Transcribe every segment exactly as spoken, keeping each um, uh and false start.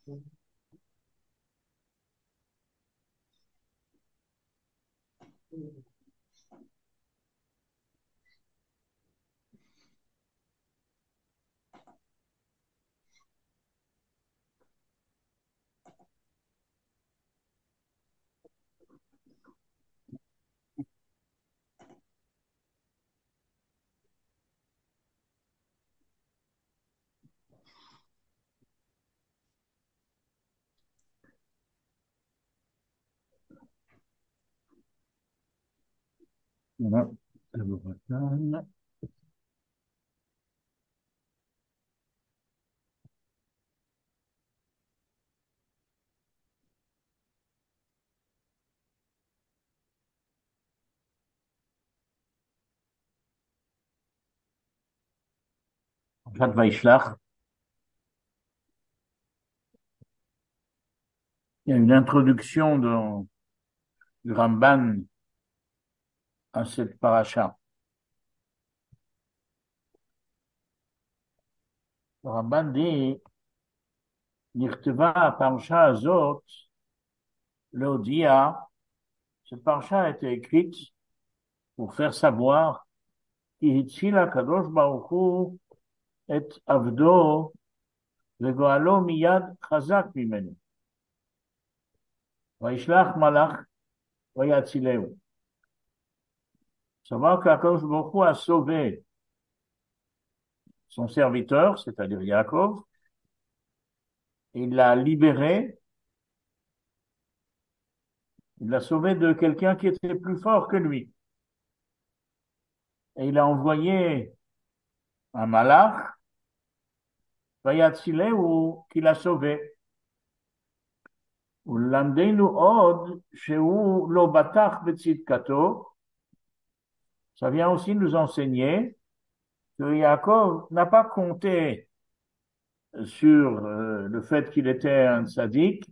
Voilà. Voilà. Jacques Weichlach, il y a une introduction de, du Ramban à cette paracha. Le Ramban dit, Nirteva parasha azot, Leodia, cette paracha a été écrite pour faire savoir כי הציל הקדוש ברוך הוא את עבדו וגואלו מיד חזק ממנו. וישלח מלאך ויצילהו. Savoir qu'Akadosh Baruch Hu a sauvé son serviteur, c'est-à-dire Yaakov, il l'a libéré, il l'a sauvé de quelqu'un qui était plus fort que lui. Et il a envoyé un malach, ויצילהו, qui l'a sauvé. ולמדנו עוד שהוא לא בטח בצדקתו. Ça vient aussi nous enseigner que Yaakov n'a pas compté sur euh, le fait qu'il était un sadique,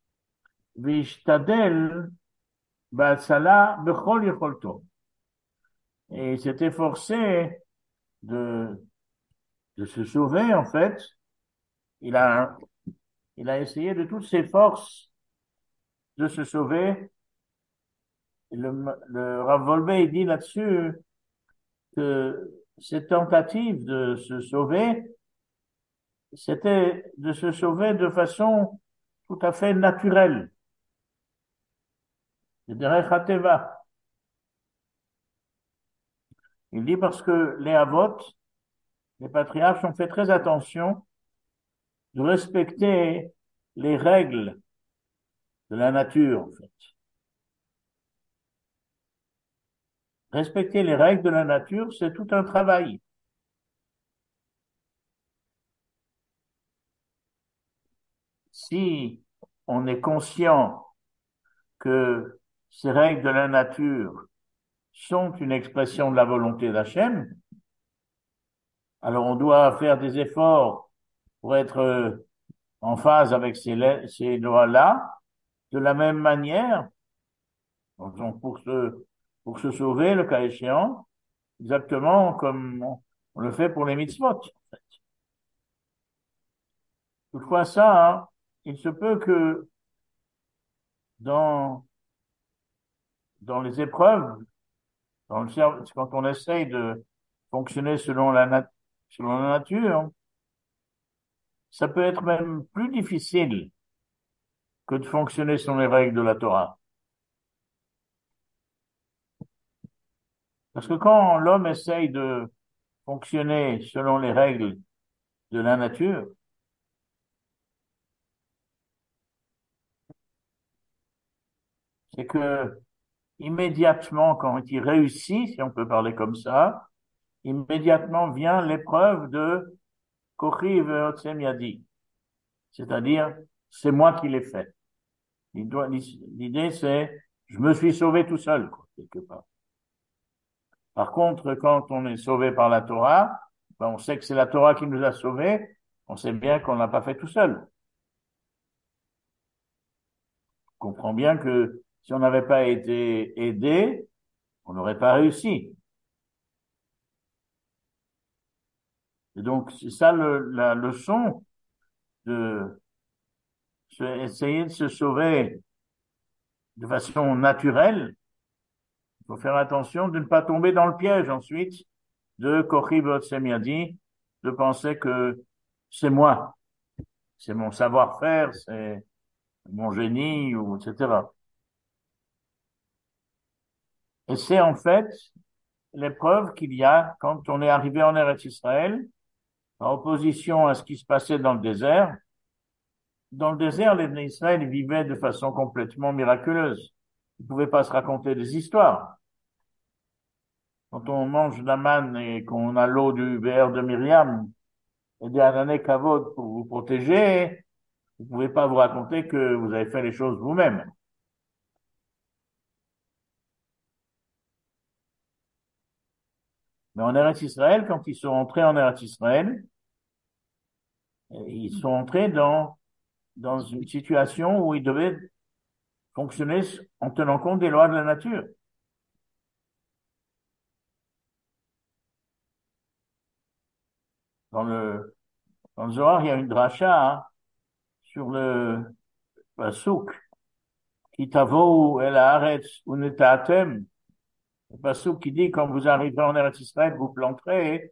Vishtadel Ba'atsala Bechol Yecholto. Et il s'est efforcé de, de se sauver, en fait. Il a, il a essayé de toutes ses forces de se sauver. Le, le Rav Wolbe dit là-dessus que cette tentative de se sauver, c'était de se sauver de façon tout à fait naturelle. derech hateva. Il dit parce que les Havot, les patriarches, ont fait très attention de respecter les règles de la nature, en fait. Respecter les règles de la nature, c'est tout un travail. Si on est conscient que ces règles de la nature sont une expression de la volonté d'Hachem, alors on doit faire des efforts pour être en phase avec ces, ces lois-là. De la même manière, donc pour se, pour se sauver, le cas échéant, exactement comme on le fait pour les mitzvot, en fait. Toutefois, ça, hein, il se peut que dans, dans les épreuves, dans le cerveau, quand on essaye de fonctionner selon la, nat selon la nature, ça peut être même plus difficile que de fonctionner selon les règles de la Torah. Parce que quand l'homme essaye de fonctionner selon les règles de la nature, c'est que immédiatement, quand il réussit, si on peut parler comme ça, immédiatement vient l'épreuve de Kochi ve'otsem yadi. C'est-à-dire, c'est moi qui l'ai fait. L'idée, c'est, je me suis sauvé tout seul, quoi, quelque part. Par contre, quand on est sauvé par la Torah, ben on sait que c'est la Torah qui nous a sauvés, on sait bien qu'on l'a pas fait tout seul. On comprend bien que si on n'avait pas été aidé, on n'aurait pas réussi. Et donc, c'est ça le, la leçon de, se- essayer de se sauver de façon naturelle, il faut faire attention de ne pas tomber dans le piège ensuite de Kochi Semiadi, de penser que c'est moi, c'est mon savoir-faire, c'est mon génie, ou et cetera. Et c'est en fait l'épreuve qu'il y a quand on est arrivé en Eretz Israël, en opposition à ce qui se passait dans le désert. Dans le désert, les Bnei Israël vivaient de façon complètement miraculeuse. Ils ne pouvaient pas se raconter des histoires. Quand on mange la manne et qu'on a l'eau du béher de Myriam et des Hanané Kavod pour vous protéger, vous ne pouvez pas vous raconter que vous avez fait les choses vous-même. Mais en Eretz Israël, quand ils sont entrés en Eretz Israël, ils sont entrés dans, dans une situation où ils devaient fonctionner en tenant compte des lois de la nature. Dans le, dans le Zohar, il y a une dracha hein, sur le pasuk qui tavo el haaretz unetaatem. Le pasuk qui dit quand vous arriverez en Eretz Israël, vous planterez.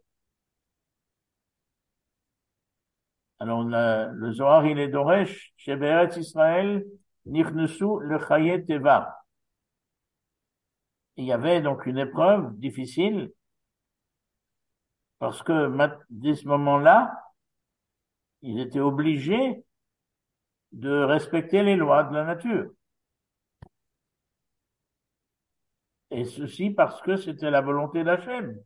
Alors la, le Zohar il est doresh chez Eretz Israël nichnesu le chayet teva. Il y avait donc une épreuve difficile parce que dès ce moment-là, ils étaient obligés de respecter les lois de la nature. Et ceci parce que c'était la volonté d'Hachem.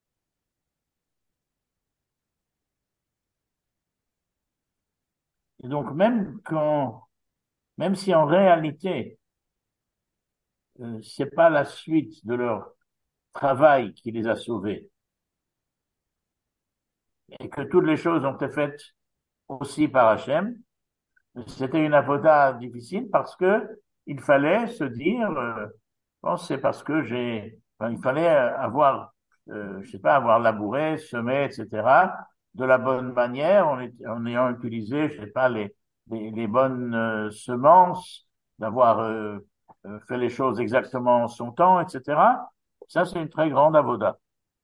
Et donc même quand, même si en réalité, euh, c'est pas la suite de leur travail qui les a sauvés, et que toutes les choses ont été faites aussi par Hachem, c'était une avoda difficile parce que il fallait se dire, euh, bon, c'est parce que j'ai, enfin, il fallait avoir, euh, je sais pas, avoir labouré, semé, et cetera, de la bonne manière, en, est- en ayant utilisé, je sais pas, les, les, les bonnes euh, semences, d'avoir euh, euh, fait les choses exactement en son temps, et cetera. Ça, c'est une très grande avoda.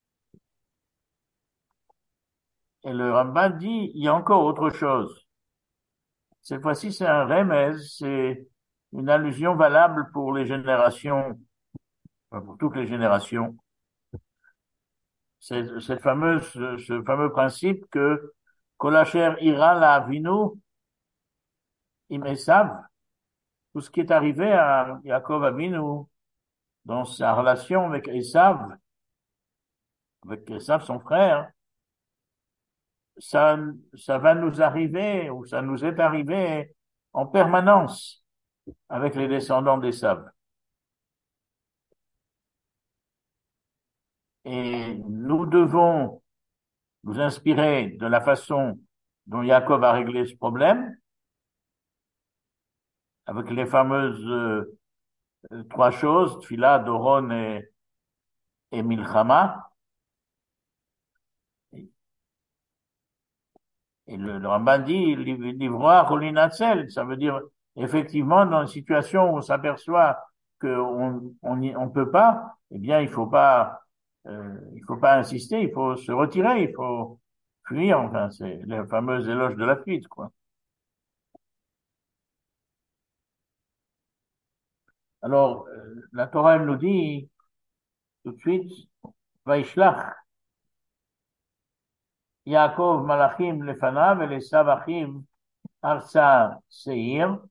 Et le Rambam dit, il y a encore autre chose. Cette fois-ci, c'est un remez, c'est une allusion valable pour les générations, enfin, pour toutes les générations. C'est cette fameuse, ce fameux principe que Kolacher ira la avinu im Esav, tout ce qui est arrivé à Yaakov Avinu dans sa relation avec Esav, avec Esav son frère, ça, ça va nous arriver ou ça nous est arrivé en permanence avec les descendants d'Esav. Et nous devons nous inspirer de la façon dont Yaakov a réglé ce problème, avec les fameuses euh, trois choses, Tfila, Doron et, et Milchama. Et le, le Ramban dit, l'ivroa cholinatzel, ça veut dire, effectivement, dans une situation où on s'aperçoit qu'on on y- on peut pas, eh bien, il faut pas, euh, il faut pas insister, il faut se retirer, il faut fuir, enfin, c'est le fameux éloge de la fuite, quoi. Alors, euh, la Torah, elle nous dit, tout de suite, Vaishlach, Yaakov Malachim lefanav et les Savachim Arsa Seir.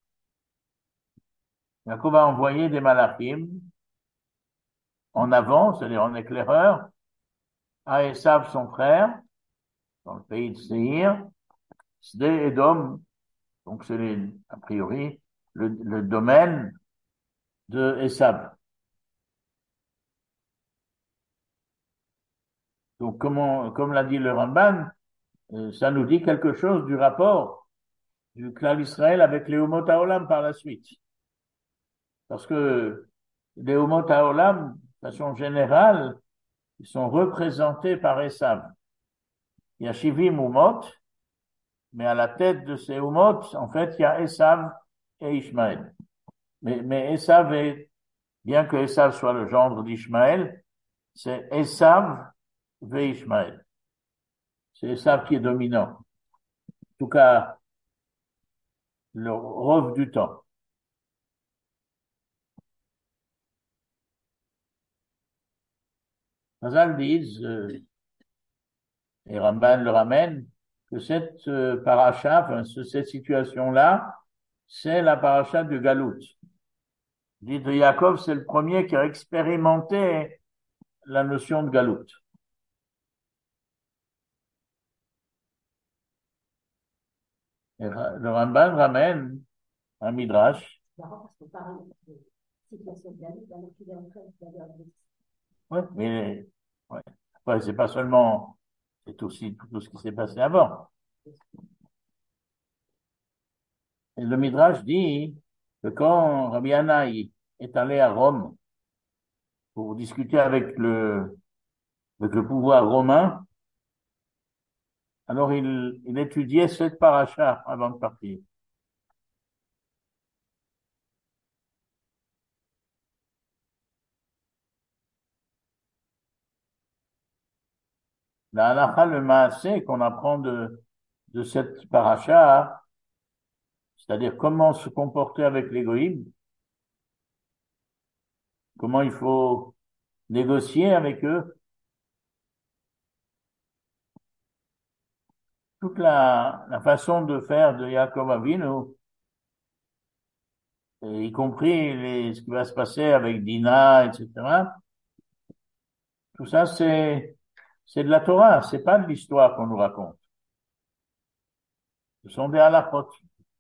Yaakov a envoyé des Malachim en avant, c'est-à-dire en éclaireur, à Esav son frère, dans le pays de Seir, Sde Edom, donc c'est les- a priori le, le domaine de Esav. Donc, comment, comme l'a dit le Ramban, euh, ça nous dit quelque chose du rapport du clan Israël avec les Umot Haolam par la suite. Parce que les Umot Haolam, de façon générale, ils sont représentés par Esav. Il y a Shivim Umot, mais à la tête de ces Humot, en fait, il y a Esav et Ishmaël. Mais, mais Esav est, bien que Esav soit le gendre d'Ishmaël, c'est Esav ve Ishmaël. C'est Esav qui est dominant. En tout cas, le rôle du temps. Chazal disent, euh, et Ramban le ramène, que cette euh, paracha, enfin, ce- cette situation-là, c'est la paracha du Galout. Dit de Yaakov, c'est le premier qui a expérimenté la notion de Galout. Et Ra- le Ramban ramène un midrash. Ouais, mais ouais. Ouais, c'est pas seulement, c'est aussi tout ce qui s'est passé avant. Et le midrash dit que quand Rabbi Anaï est allé à Rome pour discuter avec le, avec le pouvoir romain, alors il, il étudiait cette paracha avant de partir. La halakha, le maasé qu'on apprend de, de cette paracha, c'est-à-dire comment se comporter avec l'égoïme, comment il faut négocier avec eux, toute la, la façon de faire de Yaakov Avinu, et y compris les, ce qui va se passer avec Dina, et cetera. Tout ça, c'est, c'est de la Torah, c'est pas de l'histoire qu'on nous raconte. Ce sont des halakhot.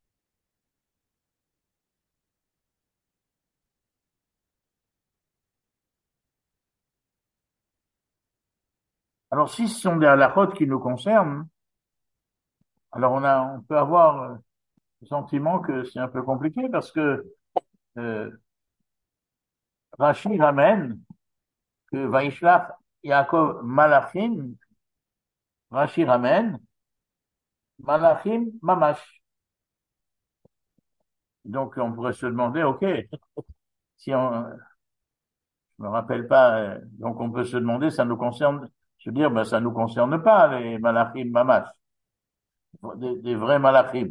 Alors, si ce sont des halakhot qui nous concernent, alors on a, on peut avoir euh, le sentiment que c'est un peu compliqué parce que euh, Rashi ramène que Vaishlach Yaakov Malachim, Rashi ramène Malachim Mamash. Donc on pourrait se demander, ok, si on, je me rappelle pas, euh, donc on peut se demander, ça nous concerne, se dire, ben ça nous concerne pas les Malachim Mamash, des, des vrais Malachim.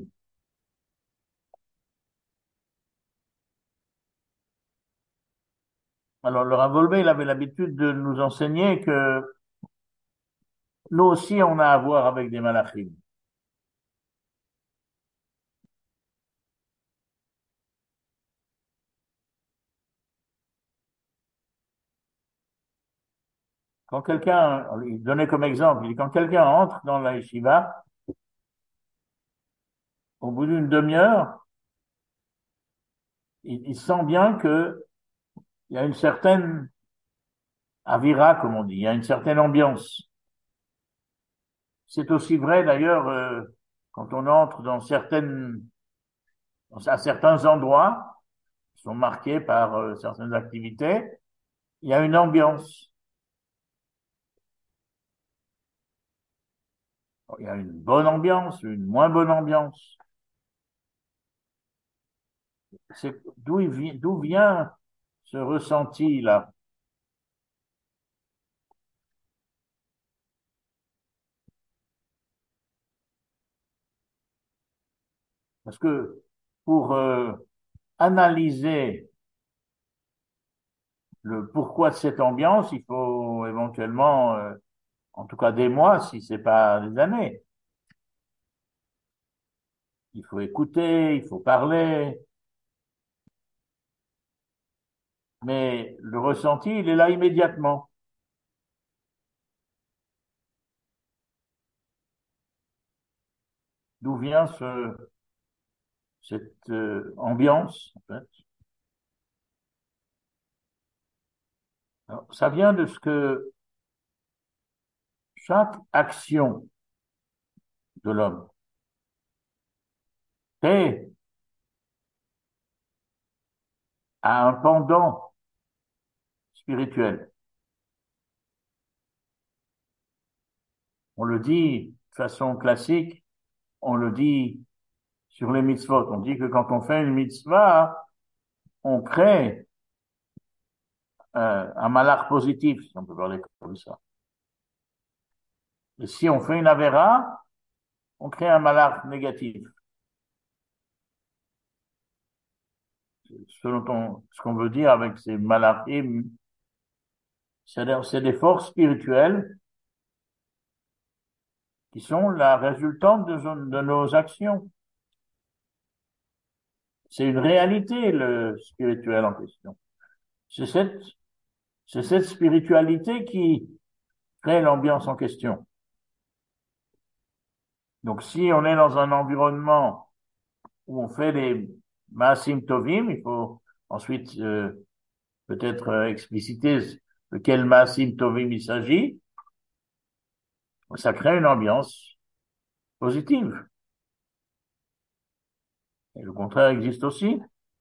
Alors le Rav Wolbe, il avait l'habitude de nous enseigner que nous aussi on a à voir avec des Malachim. Quand quelqu'un, il donnait comme exemple, il dit, quand quelqu'un entre dans la yeshiva, au bout d'une demi-heure, il, il sent bien que il y a une certaine avira, comme on dit, il y a une certaine ambiance. C'est aussi vrai d'ailleurs euh, quand on entre dans certaines, à certains endroits qui sont marqués par euh, certaines activités, il y a une ambiance. Il y a une bonne ambiance, une moins bonne ambiance. C'est d'où il vient, d'où vient ce ressenti-là. Parce que pour euh, analyser le pourquoi de cette ambiance, il faut éventuellement, euh, en tout cas des mois, si c'est pas des années. Il faut écouter, il faut parler, mais le ressenti, il est là immédiatement. D'où vient ce, cette euh, ambiance, en fait? Alors, ça vient de ce que chaque action de l'homme fait a un pendant spirituel. On le dit de façon classique, on le dit sur les mitzvot. On dit que quand on fait une mitzvah, on crée euh, un malach positif, si on peut parler comme ça. Et si on fait une avéra, on crée un malach négatif. Selon ton, ce qu'on veut dire avec ces malachim, c'est-à-dire c'est des forces spirituelles qui sont la résultante de, de nos actions. C'est une réalité, le spirituel en question. C'est cette, c'est cette spiritualité qui crée l'ambiance en question. Donc, si on est dans un environnement où on fait des maasim tovim, il faut ensuite euh, peut-être euh, expliciter de quel maasim tovim il s'agit. Ça crée une ambiance positive. Et le contraire existe aussi.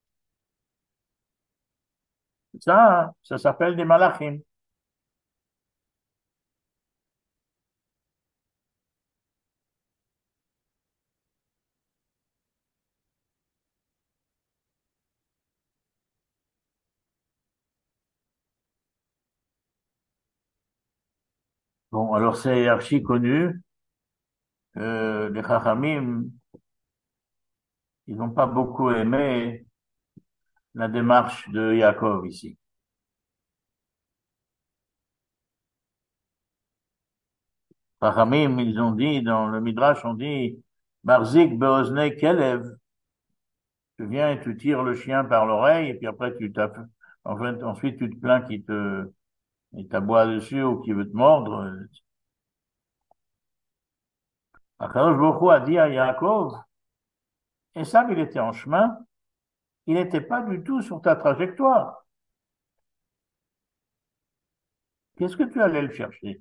Ça, ça s'appelle des malachim. Bon, alors c'est archi connu. Euh, les Chachamim, ils n'ont pas beaucoup aimé la démarche de Yaakov ici. Chachamim, ils ont dit, dans le Midrash, on dit, Marzik beozne kelev. Tu viens et tu tires le chien par l'oreille, et puis après tu tapes, en fait, ensuite tu te plains qu'il te, il t'aboie dessus ou qu'il veut te mordre. Akadosh Baruch Hu a dit à Yaakov, et ça, il était en chemin, il n'était pas du tout sur ta trajectoire. Qu'est-ce que tu allais le chercher?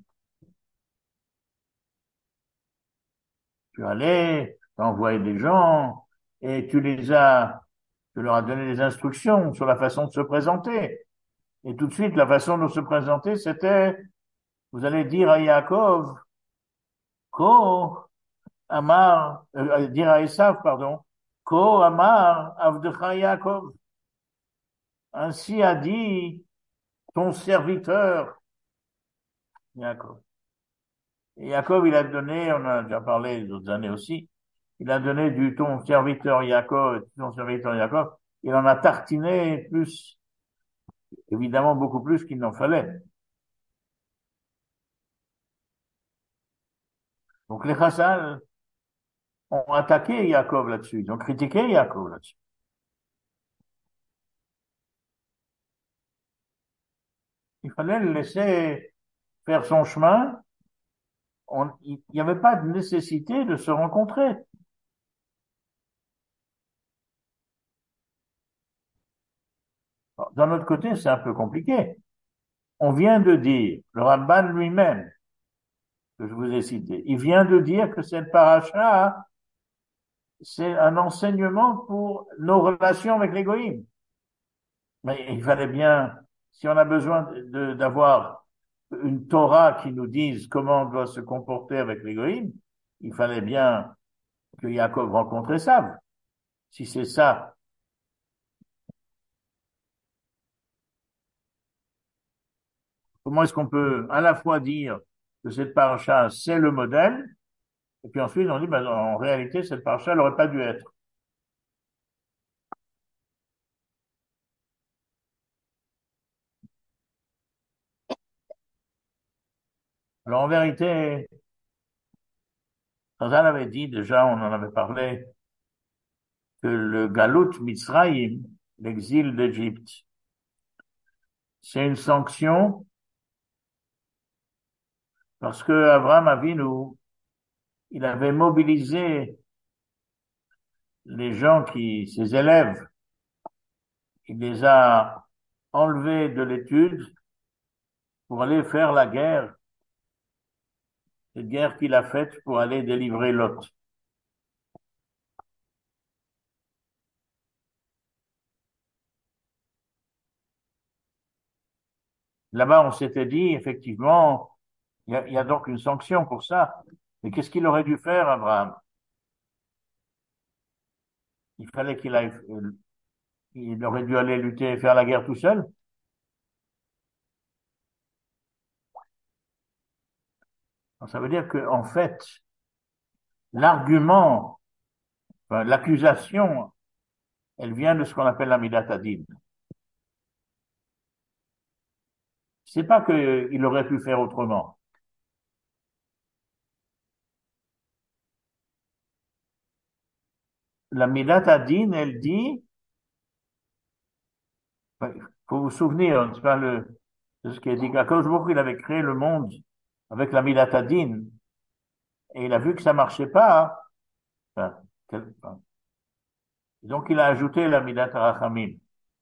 Tu allais envoyer des gens, et tu les as, tu leur as donné des instructions sur la façon de se présenter. Et tout de suite, la façon de se présenter, c'était, vous allez dire à Yaakov, Ko Amar, euh, dire à Esav, pardon, Ko Amar Avdecha Yaakov. Ainsi a dit ton serviteur Yaakov. Et Yaakov, il a donné, on en a déjà parlé les autres années aussi, il a donné du ton serviteur Yaakov, ton serviteur Yaakov, il en a tartiné plus, évidemment beaucoup plus qu'il n'en fallait. Donc les Chassal ont attaqué Yaakov là-dessus, ils ont critiqué Yaakov là-dessus. Il fallait le laisser faire son chemin. On, il n'y avait pas de nécessité de se rencontrer. D'un autre côté, c'est un peu compliqué. On vient de dire, le Ramban lui-même, que je vous ai cité, il vient de dire que cette paracha, c'est un enseignement pour nos relations avec l'égoïme. Mais il fallait bien, si on a besoin de, d'avoir une Torah qui nous dise comment on doit se comporter avec l'égoïme, il fallait bien que Yaakov rencontre Esav. Si c'est ça, comment est-ce qu'on peut à la fois dire que cette paracha, c'est le modèle, et puis ensuite on dit, ben, en réalité, cette paracha, elle n'aurait pas dû être. Alors en vérité, Chazal avait dit, déjà on en avait parlé, que le Galut Mitzrayim, l'exil d'Égypte, c'est une sanction parce que Abraham Avinu, il avait mobilisé les gens qui, ses élèves, il les a enlevés de l'étude pour aller faire la guerre, cette guerre qu'il a faite pour aller délivrer Lot. Là-bas, on s'était dit, effectivement, il y a, il y a donc une sanction pour ça. Mais qu'est-ce qu'il aurait dû faire, Abraham? Il fallait qu'il aille, euh, il aurait dû aller lutter et faire la guerre tout seul. Donc, ça veut dire que, en fait, l'argument, enfin, l'accusation, elle vient de ce qu'on appelle la Midat Hadin. C'est pas qu'il aurait pu faire autrement. La Midat Hadin, elle dit, il faut vous souvenir, c'est pas le, de ce qui est dit, qu'Akadosh Baruch Hu, il avait créé le monde avec la Midat Hadin, et il a vu que ça marchait pas, enfin, quel- enfin, donc il a ajouté la Midat Rachamim.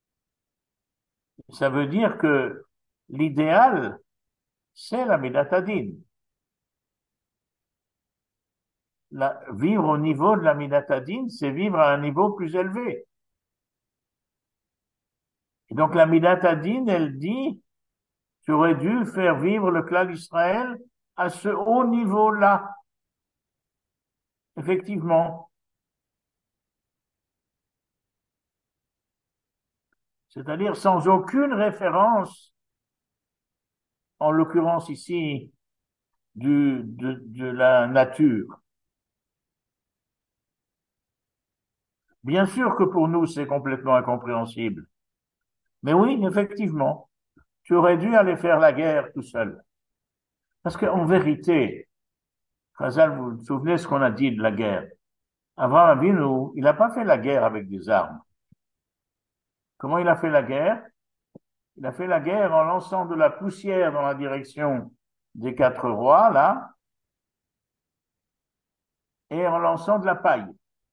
Ça veut dire que l'idéal, c'est la Midat Hadin. La, vivre au niveau de la Midat Hadin, c'est vivre à un niveau plus élevé. Et donc la Midat Hadin, elle dit, tu aurais dû faire vivre le clan d'Israël à ce haut niveau-là. Effectivement. C'est-à-dire sans aucune référence, en l'occurrence ici, du, de, de la nature. Bien sûr que pour nous, c'est complètement incompréhensible. Mais oui, effectivement, tu aurais dû aller faire la guerre tout seul. Parce qu'en vérité, Khazal, vous vous souvenez ce qu'on a dit de la guerre? Abraham Avinu, il n'a pas fait la guerre avec des armes. Comment il a fait la guerre? Il a fait la guerre en lançant de la poussière dans la direction des quatre rois, là, et en lançant de la paille.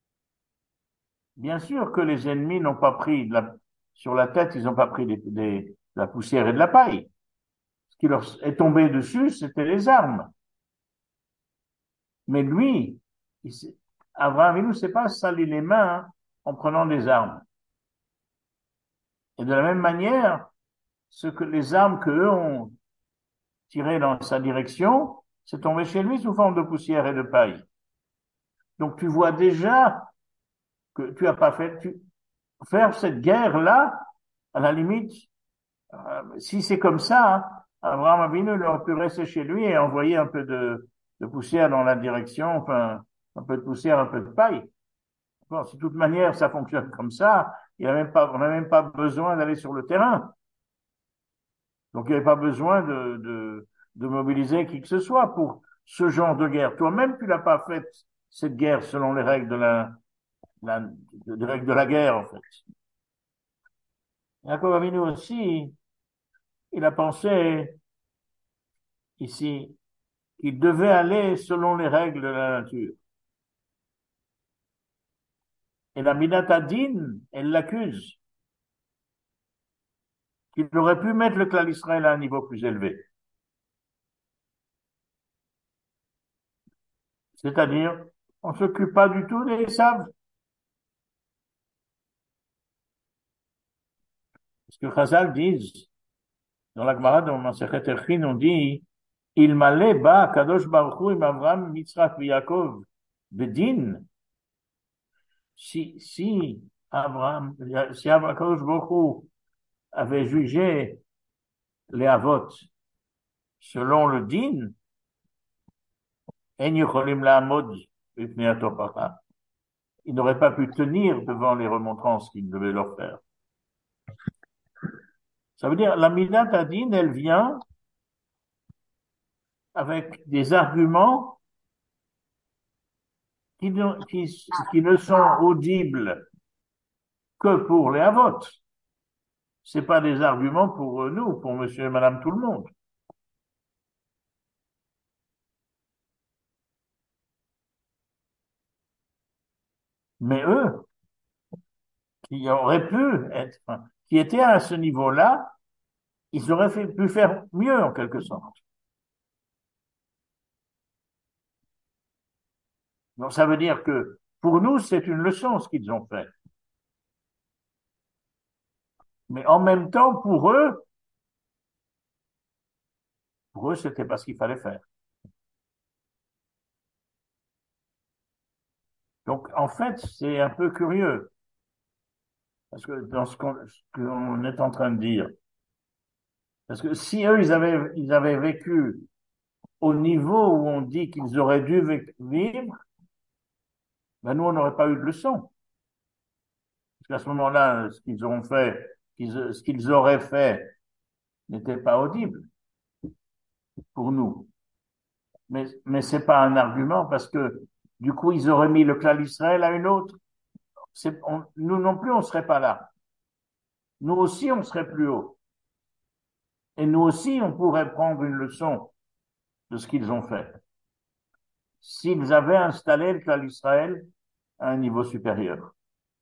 Bien sûr que les ennemis n'ont pas pris de la, sur la tête, ils n'ont pas pris des, des, de la poussière et de la paille. Ce qui leur est tombé dessus, c'était les armes. Mais lui, il Abraham Avinu ne s'est pas sali les mains en prenant des armes. Et de la même manière, ce que les armes que eux ont tirées dans sa direction, c'est tombé chez lui sous forme de poussière et de paille. Donc tu vois déjà que tu as pas fait, tu, faire cette guerre-là, à la limite, euh, si c'est comme ça, hein, Abraham Avinu il aurait pu rester chez lui et envoyer un peu de, de poussière dans la direction, enfin, un peu de poussière, un peu de paille. Bon, si de toute manière ça fonctionne comme ça, il a même pas, on n'a même pas besoin d'aller sur le terrain. Donc il n'y avait pas besoin de, de, de mobiliser qui que ce soit pour ce genre de guerre. Toi-même, tu n'as pas fait cette guerre selon les règles de la, la, des règles de la guerre, en fait. Jacob Avinu aussi, il a pensé ici qu'il devait aller selon les règles de la nature. Et la Minatadine, elle l'accuse qu'il aurait pu mettre le clan d'Israël à un niveau plus élevé. C'est-à-dire, on ne s'occupe pas du tout des sables. Parce que Chazal disent, dans la Gemara, dans Masechet Erchin, on dit, il m'allait bas, Kadosh Baruch Hu, im Avram, Yitzhak, Yaakov, Bedin. Si, si Abraham, si Abraham, Kadosh Baruch Hu avait jugé les Avot selon le din, En Yocholim La'amod, Bipnei HaTorah. Ils n'auraient pas pu tenir devant les remontrances qu'il devait leur faire. Ça veut dire, la Midat Hadin, elle vient avec des arguments qui, ne- qui, qui ne sont audibles que pour les Avot. C'est pas des arguments pour nous, pour monsieur et madame tout le monde. Mais eux, qui auraient pu être, enfin, qui étaient à ce niveau-là, ils auraient fait, pu faire mieux en quelque sorte. Donc ça veut dire que pour nous, c'est une leçon ce qu'ils ont fait. Mais en même temps, pour eux, pour eux, c'était pas ce qu'il fallait faire. Donc, en fait, c'est un peu curieux, parce que dans ce qu'on ce qu'on est en train de dire, parce que si eux, ils avaient, ils avaient vécu au niveau où on dit qu'ils auraient dû vé- vivre, ben nous, on n'aurait pas eu de leçon. Parce qu'à ce moment-là, ce qu'ils ont fait, qu'ils- ce qu'ils auraient fait n'était pas audible pour nous. Mais, mais c'est pas un argument parce que, du coup, ils auraient mis le clan d'Israël à une autre. C'est, on- nous non plus, on serait pas là. Nous aussi, on serait plus haut. Et nous aussi, on pourrait prendre une leçon de ce qu'ils ont fait. S'ils avaient installé le clan d'Israël à un niveau supérieur.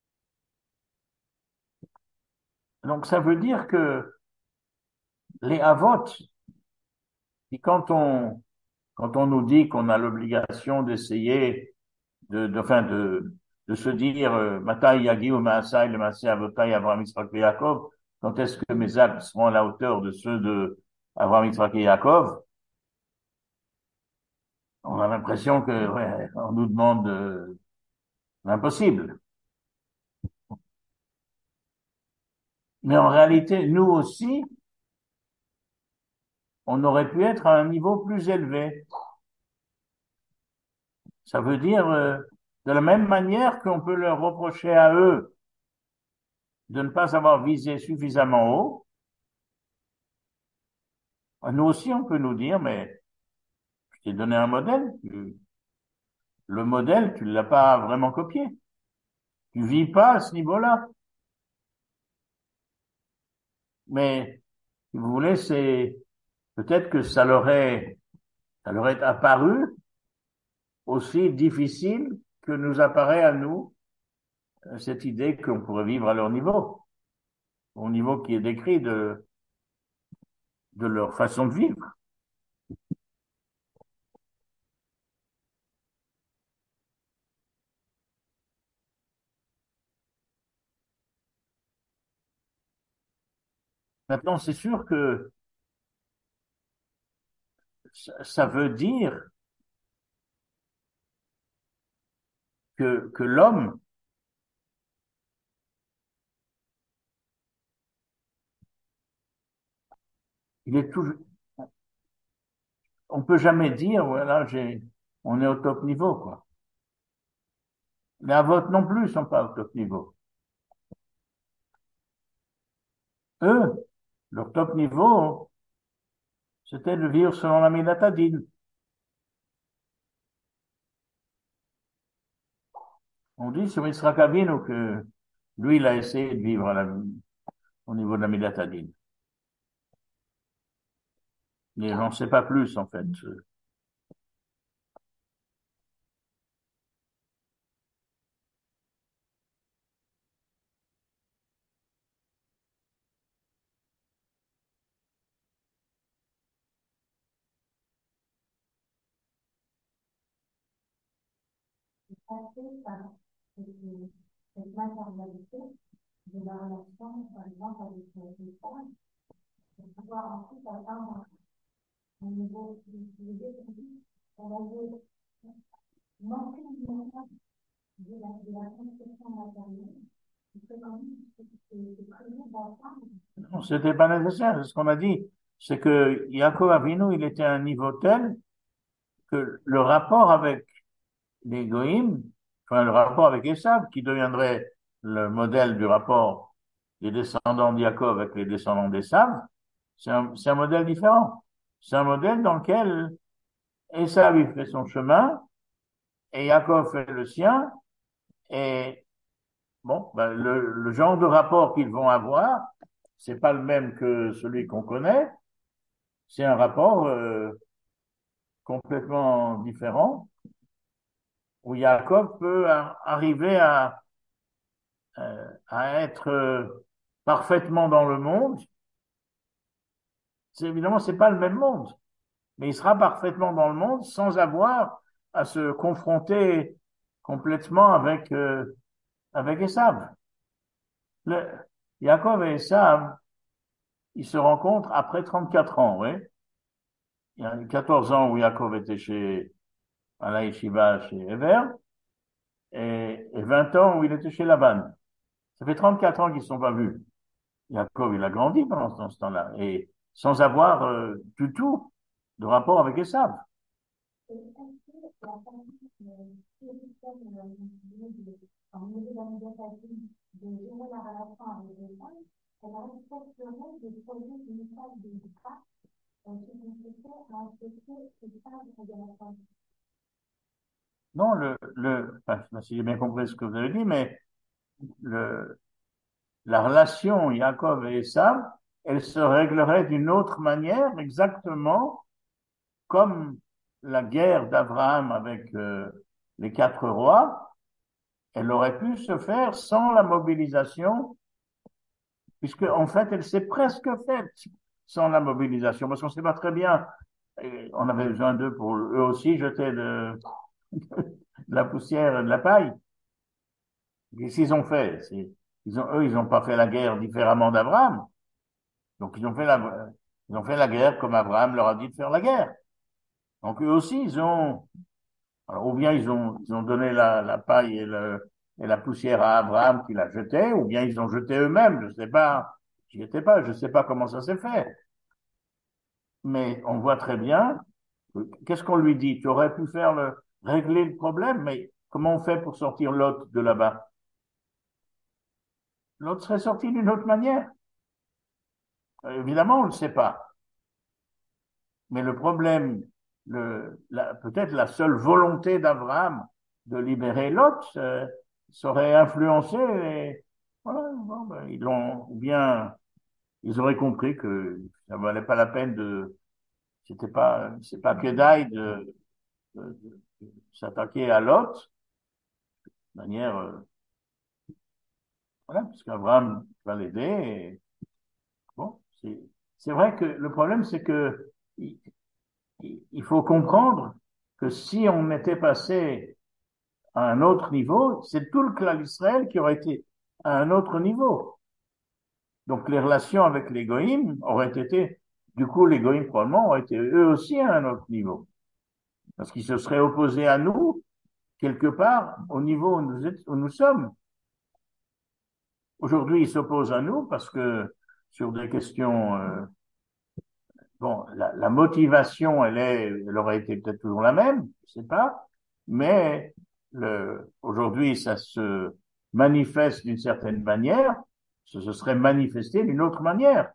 Donc, ça veut dire que les Havot, et quand on, quand on nous dit qu'on a l'obligation d'essayer de, de, enfin de, de se dire, euh, Matai Yagi ou Maasai, le Maasai Avotai, Abraham, Yitzhak et Yaakov, quand est-ce que mes actes seront à la hauteur de ceux de Abraham, Yitzhak et Yaakov? On a l'impression que, ouais, on nous demande euh, l'impossible. Mais en réalité, nous aussi, on aurait pu être à un niveau plus élevé. Ça veut dire, euh, de la même manière qu'on peut leur reprocher à eux de ne pas avoir visé suffisamment haut, nous aussi, on peut nous dire, mais je t'ai donné un modèle, tu- le modèle, tu ne l'as pas vraiment copié. Tu vis pas à ce niveau-là. Mais, si vous voulez, c'est, peut-être que ça leur est, ça leur est apparu aussi difficile que nous apparaît à nous euh, cette idée qu'on pourrait vivre à leur niveau, au niveau qui est décrit de, de leur façon de vivre. Maintenant, c'est sûr que ça, ça veut dire que, que l'homme, il est toujours, on peut jamais dire, voilà, j'ai, on est au top niveau, quoi. Les avots non plus sont pas au top niveau. Eux, leur top niveau, c'était de vivre selon la Midatadine. On dit sur Yitzhak Avinu que lui, il a essayé de vivre à la, au niveau de la Midatadine. Mais j'en sais pas plus, en fait. Passer par cette, cette matérialité de la relation, par exemple, avec les femmes, pour pouvoir ensuite atteindre un niveau plus élevé, on va dire, manquer une manière de la, de la construction matérielle, c'est quand même c'est prévu d'atteindre. Non, c'était pas nécessaire. Ce qu'on a dit, c'est que Yaakov Avinu, il était à un niveau tel que le rapport avec les Goïms, enfin, le rapport avec Esav, qui deviendrait le modèle du rapport des descendants de Yaakov avec les descendants d'Esav, c'est un, c'est un modèle différent. C'est un modèle dans lequel Esav, il fait son chemin, et Yaakov fait le sien, et bon, ben, le, le genre de rapport qu'ils vont avoir, c'est pas le même que celui qu'on connaît, c'est un rapport euh, complètement différent, où Yaakov peut a- arriver à, euh, à être euh, parfaitement dans le monde. C'est, évidemment, c'est pas le même monde, mais il sera parfaitement dans le monde sans avoir à se confronter complètement avec euh, avec Esav. Le, Yaakov et Esav, ils se rencontrent après trente-quatre ans, oui. Il y a eu quatorze ans où Yaakov était chez à la yeshiva chez Ever, et, et vingt ans où il était chez Laban. Ça fait trente-quatre ans qu'ils ne se sont pas vus. Jacob, il a grandi pendant ce temps-là, et sans avoir euh, du tout de rapport avec Esav. Et est-ce que la famille euh, spirituelle euh, de, en milieu de la méditation, de gérer la relation avec les femmes, elle respecterait des projets initiaux de l'État euh, qui consistaient à accepter ces femmes de la famille? Non, le, le, enfin, je sais pas si j'ai bien compris ce que vous avez dit, mais le, la relation Jacob et Esav, elle se réglerait d'une autre manière, exactement comme la guerre d'Abraham avec euh, les quatre rois. Elle aurait pu se faire sans la mobilisation, puisque en fait, elle s'est presque faite sans la mobilisation, parce qu'on ne sait pas très bien. Et on avait besoin d'eux pour eux aussi jeter de, de la poussière et de la paille. Qu'est-ce qu'ils ont fait? C'est, ils ont, eux, ils n'ont pas fait la guerre différemment d'Abraham. Donc, ils ont fait la, ils ont fait la guerre comme Abraham leur a dit de faire la guerre. Donc, eux aussi, ils ont, alors, ou bien ils ont, ils ont donné la, la paille et, le, et la poussière à Abraham qui l'a jeté, ou bien ils ont jeté eux-mêmes. Je sais pas, j'y étais pas, je sais pas comment ça s'est fait. Mais on voit très bien, qu'est-ce qu'on lui dit? Tu aurais pu faire le, régler le problème, mais comment on fait pour sortir l'autre de là-bas? L'autre serait sorti d'une autre manière. Euh, Évidemment, on ne le sait pas. Mais le problème, le, la, peut-être la seule volonté d'Abraham de libérer Lot, euh, serait influencé. Et, voilà, bon, ben, ils l'ont, ou bien ils auraient compris que ça valait pas la peine de, c'était pas, c'est pas que d'aille de, de, de, de s'attaquer à Lot, de manière, euh, voilà, puisqu'Abraham va l'aider. Et, bon, c'est, c'est vrai que le problème, c'est que il, il faut comprendre que si on était passé à un autre niveau, c'est tout le clan d'Israël qui aurait été à un autre niveau. Donc les relations avec les goïms auraient été, du coup les goïms probablement auraient été eux aussi à un autre niveau. Parce qu'ils se seraient opposés à nous, quelque part, au niveau où nous, êtes, où nous sommes. Aujourd'hui, ils s'opposent à nous parce que sur des questions, euh, bon, la, la motivation, elle est, elle aurait été peut-être toujours la même, je sais pas, mais le, aujourd'hui, ça se manifeste d'une certaine manière, ça se serait manifesté d'une autre manière,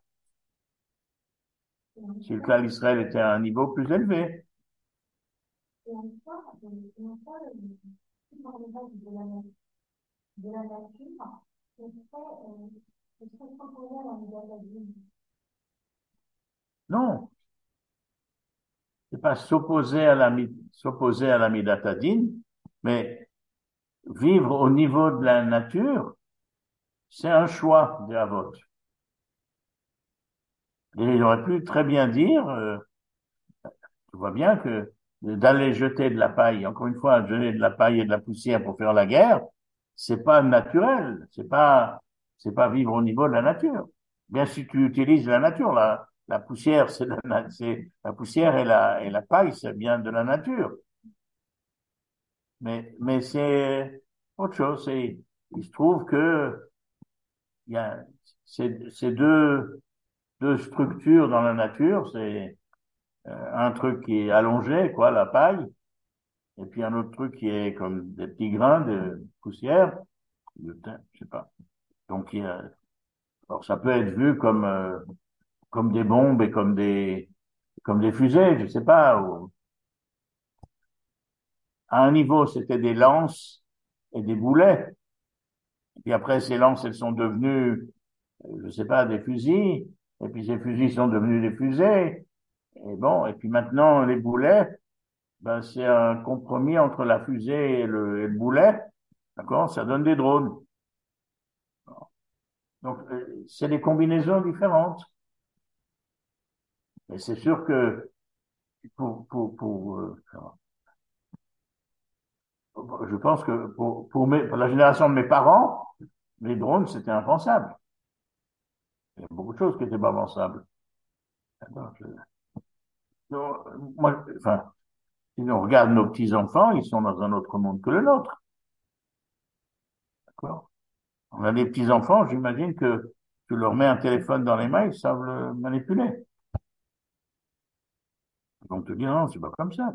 Et en si le soi, clan d'Israël était à un niveau plus élevé. et en soi, euh, et en soi, euh, si dans les règles de la, de la nature, ce serait, euh, ce serait proposé à la médiatisation. Non, c'est pas s'opposer à la, mi- s'opposer à la midatadine, mais vivre au niveau de la nature, c'est un choix des Havot. Et il aurait pu très bien dire, euh, tu vois bien que d'aller jeter de la paille, encore une fois, jeter de la paille et de la poussière pour faire la guerre, c'est pas naturel, c'est pas, c'est pas vivre au niveau de la nature. Bien si tu utilises la nature, la, la poussière, c'est la, na- c'est la poussière et la, et la paille, c'est bien de la nature. Mais, mais c'est autre chose. C'est, il se trouve que il y a ces, ces deux, deux structures dans la nature, c'est euh, un truc qui est allongé, quoi, la paille, et puis un autre truc qui est comme des petits grains de poussière, de thym, je sais pas. Donc, il y a, alors ça peut être vu comme euh, comme des bombes et comme des comme des fusées, je sais pas. Ou, à un niveau, c'était des lances et des boulets. Et puis après, ces lances, elles sont devenues, euh, je sais pas, des fusils. Et puis ces fusils sont devenus des fusées. Et bon, et puis maintenant, les boulets, ben, c'est un compromis entre la fusée et le, et le boulet. D'accord? Ça donne des drones. Donc, euh, c'est des combinaisons différentes. Mais c'est sûr que pour, pour, pour, euh, je pense que pour, pour, mes, pour la génération de mes parents, les drones, c'était impensable. Il y a beaucoup de choses qui n'étaient pas pensables. Donc, je- donc, moi, enfin, si on regarde nos petits-enfants, ils sont dans un autre monde que le nôtre. D'accord. On a des petits-enfants, j'imagine que tu leur mets un téléphone dans les mains, ils savent le manipuler. Ils vont te dire, non, c'est pas comme ça.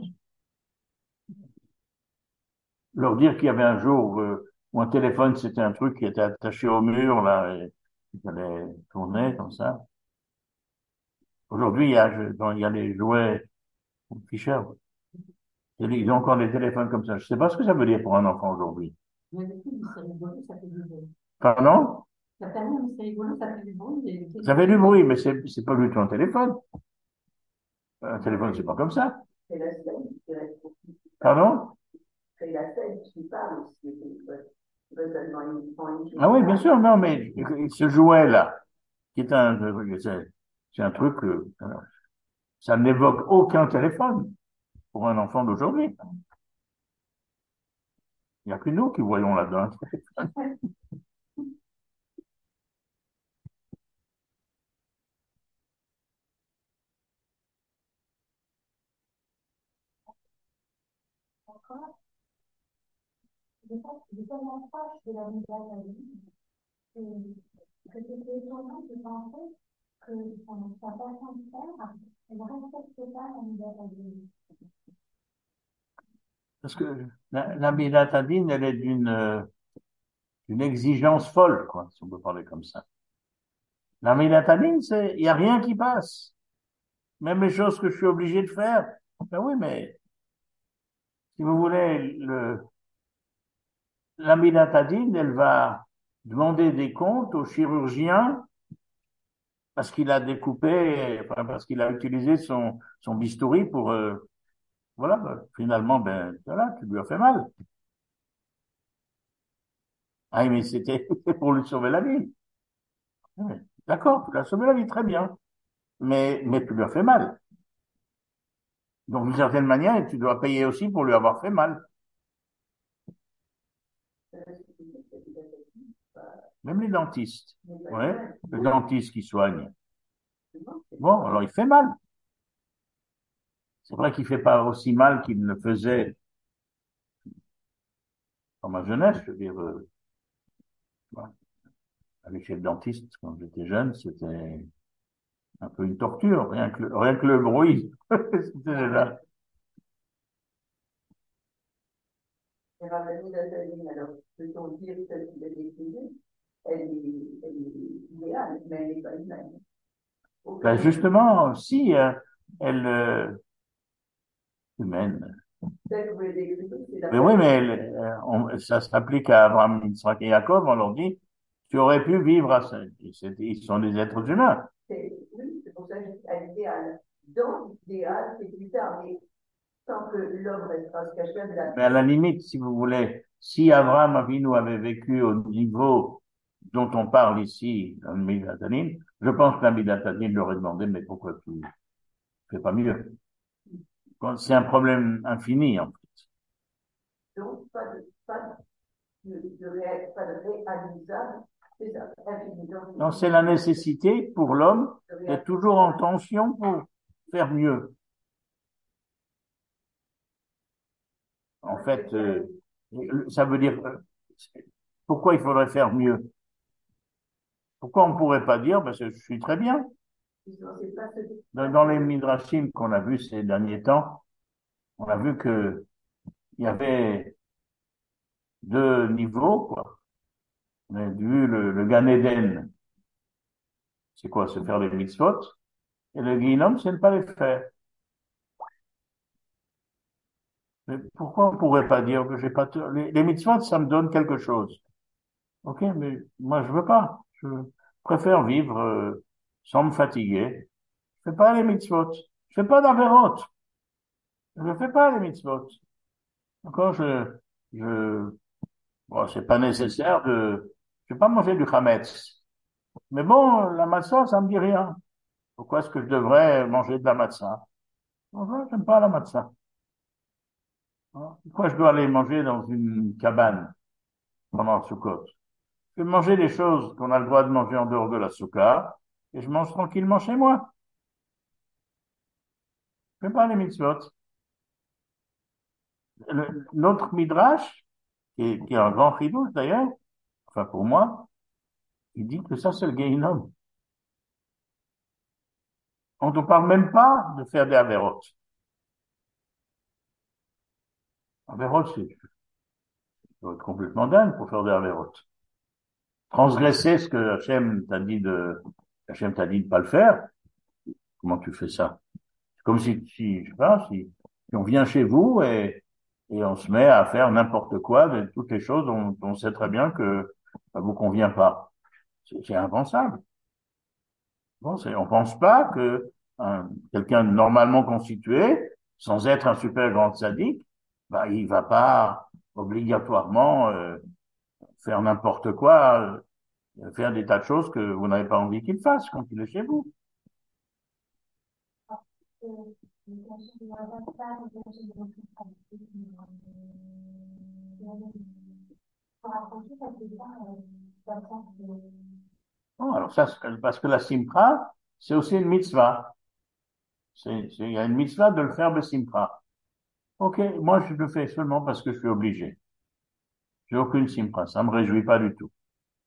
Leur dire qu'il y avait un jour euh, où un téléphone, c'était un truc qui était attaché au mur, là, et il fallait tourner comme ça. Aujourd'hui, il y a, je- dans- il y a les jouets Fisher. Ils ont encore des téléphones comme ça. Je sais pas ce que ça veut dire pour un enfant aujourd'hui. Mais du coup, c'est rigolo, ça fait du bruit. Pardon? Ça fait rien, mais c'est rigolo, ça fait du bruit. Et Ça fait du bruit, mais c'est, c'est pas du tout un téléphone. Un téléphone, c'est pas comme ça. c'est la scène qui reste pour Pardon? c'est la scène qui parle aussi. C'est seulement uniquement une Ah oui, bien sûr, non, mais ce jouet-là, qui est un, c'est c'est un truc, euh, ça n'évoque aucun téléphone pour un enfant d'aujourd'hui. Il n'y a que nous qui voyons là-dedans. encore. J'ai tellement proche de la nouvelle à vie que que c'était étonnant de penser que son- sa façon de faire, elle ne respecte pas la nouvelle à vie. Parce que la, la mélatadine, elle est d'une euh, d'une exigence folle, quoi, si on peut parler comme ça. La mélatadine, c'est, il n'y a rien qui passe. Même les choses que je suis obligé de faire. Ben oui, mais si vous voulez, le, la mélatadine, elle va demander des comptes au chirurgien parce qu'il a découpé, enfin, parce qu'il a utilisé son, son bistouri pour, euh, voilà, ben, finalement, ben, voilà, tu lui as fait mal. Ah, mais c'était pour lui sauver la vie. Oui, d'accord, tu lui as sauvé la vie, très bien. Mais, mais tu lui as fait mal. Donc, d'une certaine manière, tu dois payer aussi pour lui avoir fait mal. Même les dentistes. Ouais, le dentiste qui soigne. Bon, alors il fait mal. C'est vrai qu'il fait pas aussi mal qu'il ne faisait dans ma jeunesse. Je veux dire, euh, voilà. Aller chez le dentiste quand j'étais jeune, c'était un peu une torture. Rien que le, rien que le bruit, c'était déjà. Et Ravaline Nathalie, alors, peut-on dire que celle qui l'a décidé, elle est, elle est idéale, mais elle n'est pas humaine. Aucun Ben justement, si euh, elle euh, humaine. tel que vous l'avez décrit, c'est la Mais oui, personne. mais elle, euh, on- ça s'applique à Abraham, Isaac et Jacob. On leur dit, tu aurais pu vivre à ça. C'est- Ils sont des êtres humains. C'est- Oui, c'est pour ça que je dis à l'idéal. Dans l'idéal, c'est plus tard, mais tant que l'homme restera se cacher de la Mais à la limite, si vous voulez, si Abraham Avinu avait vécu au niveau dont on parle ici, dans le Midathanim, je pense que la Midathanim lui aurait demandé, mais pourquoi tu fais pas mieux? Quand c'est un problème infini, en fait. donc, pas de, pas de, de, ré, pas de réalisable, c'est ça, infini. Non, c'est la nécessité pour l'homme d'être Donc, toujours en tension pour faire mieux. En fait, euh, ça veut dire, euh, pourquoi il faudrait faire mieux? Pourquoi on ne pourrait pas dire, ben, je suis très bien. c'est pas ce Dans, dans les midrashim qu'on a vus ces derniers temps, on a vu que il y avait deux niveaux, quoi. On a vu le, le Gan Eden, c'est quoi? Se faire les mitzvot. Et le Guinom, c'est ne pas les faire. Mais pourquoi on pourrait pas dire que j'ai pas... t- Les, les mitzvot, ça me donne quelque chose. Ok, mais moi, je veux pas. Je préfère vivre euh, sans me fatiguer. Je fais pas les mitzvot. Je fais pas d'avérote. Je fais pas les mitzvot. Encore, je, je, bon, c'est pas nécessaire de, je vais pas manger du chametz. Mais bon, la matzah, ça me dit rien. Pourquoi est-ce que je devrais manger de la matzah? Enfin, j'aime pas la matzah. Hein. Pourquoi je dois aller manger dans une cabane pendant le Sukkot? Je vais manger les choses qu'on a le droit de manger en dehors de la soukha et je mange tranquillement chez moi. Je fais pas les mitzvot. Le- Notre midrash, qui est, qui est un grand chidouche d'ailleurs, enfin pour moi, il dit que ça c'est le Gehinnom. On ne parle même pas de faire des avérotes. Avérotes, c'est faut être complètement dingue pour faire des avérotes. Transgresser ce que Hachem t'a dit de, Hachem t'a dit de pas le faire. Comment tu fais ça? C'est comme si, si, je sais pas, si, si on vient chez vous et, et on se met à faire n'importe quoi de toutes les choses dont, dont on sait très bien que ça vous convient pas. C'est c'est impensable. Bon, c'est, on pense pas que un- quelqu'un de normalement constitué, sans être un super grand sadique, bah, il va pas obligatoirement euh, faire n'importe quoi, euh, faire des tas de choses que vous n'avez pas envie qu'il fasse quand il est chez vous. Bon, alors ça, c'est parce que la simcha, c'est aussi une mitzvah. C'est, c'est- il y a une mitzvah de le faire de simcha. Ok, moi je le fais seulement parce que je suis obligé. J'ai aucune simcha, ça me réjouit pas du tout.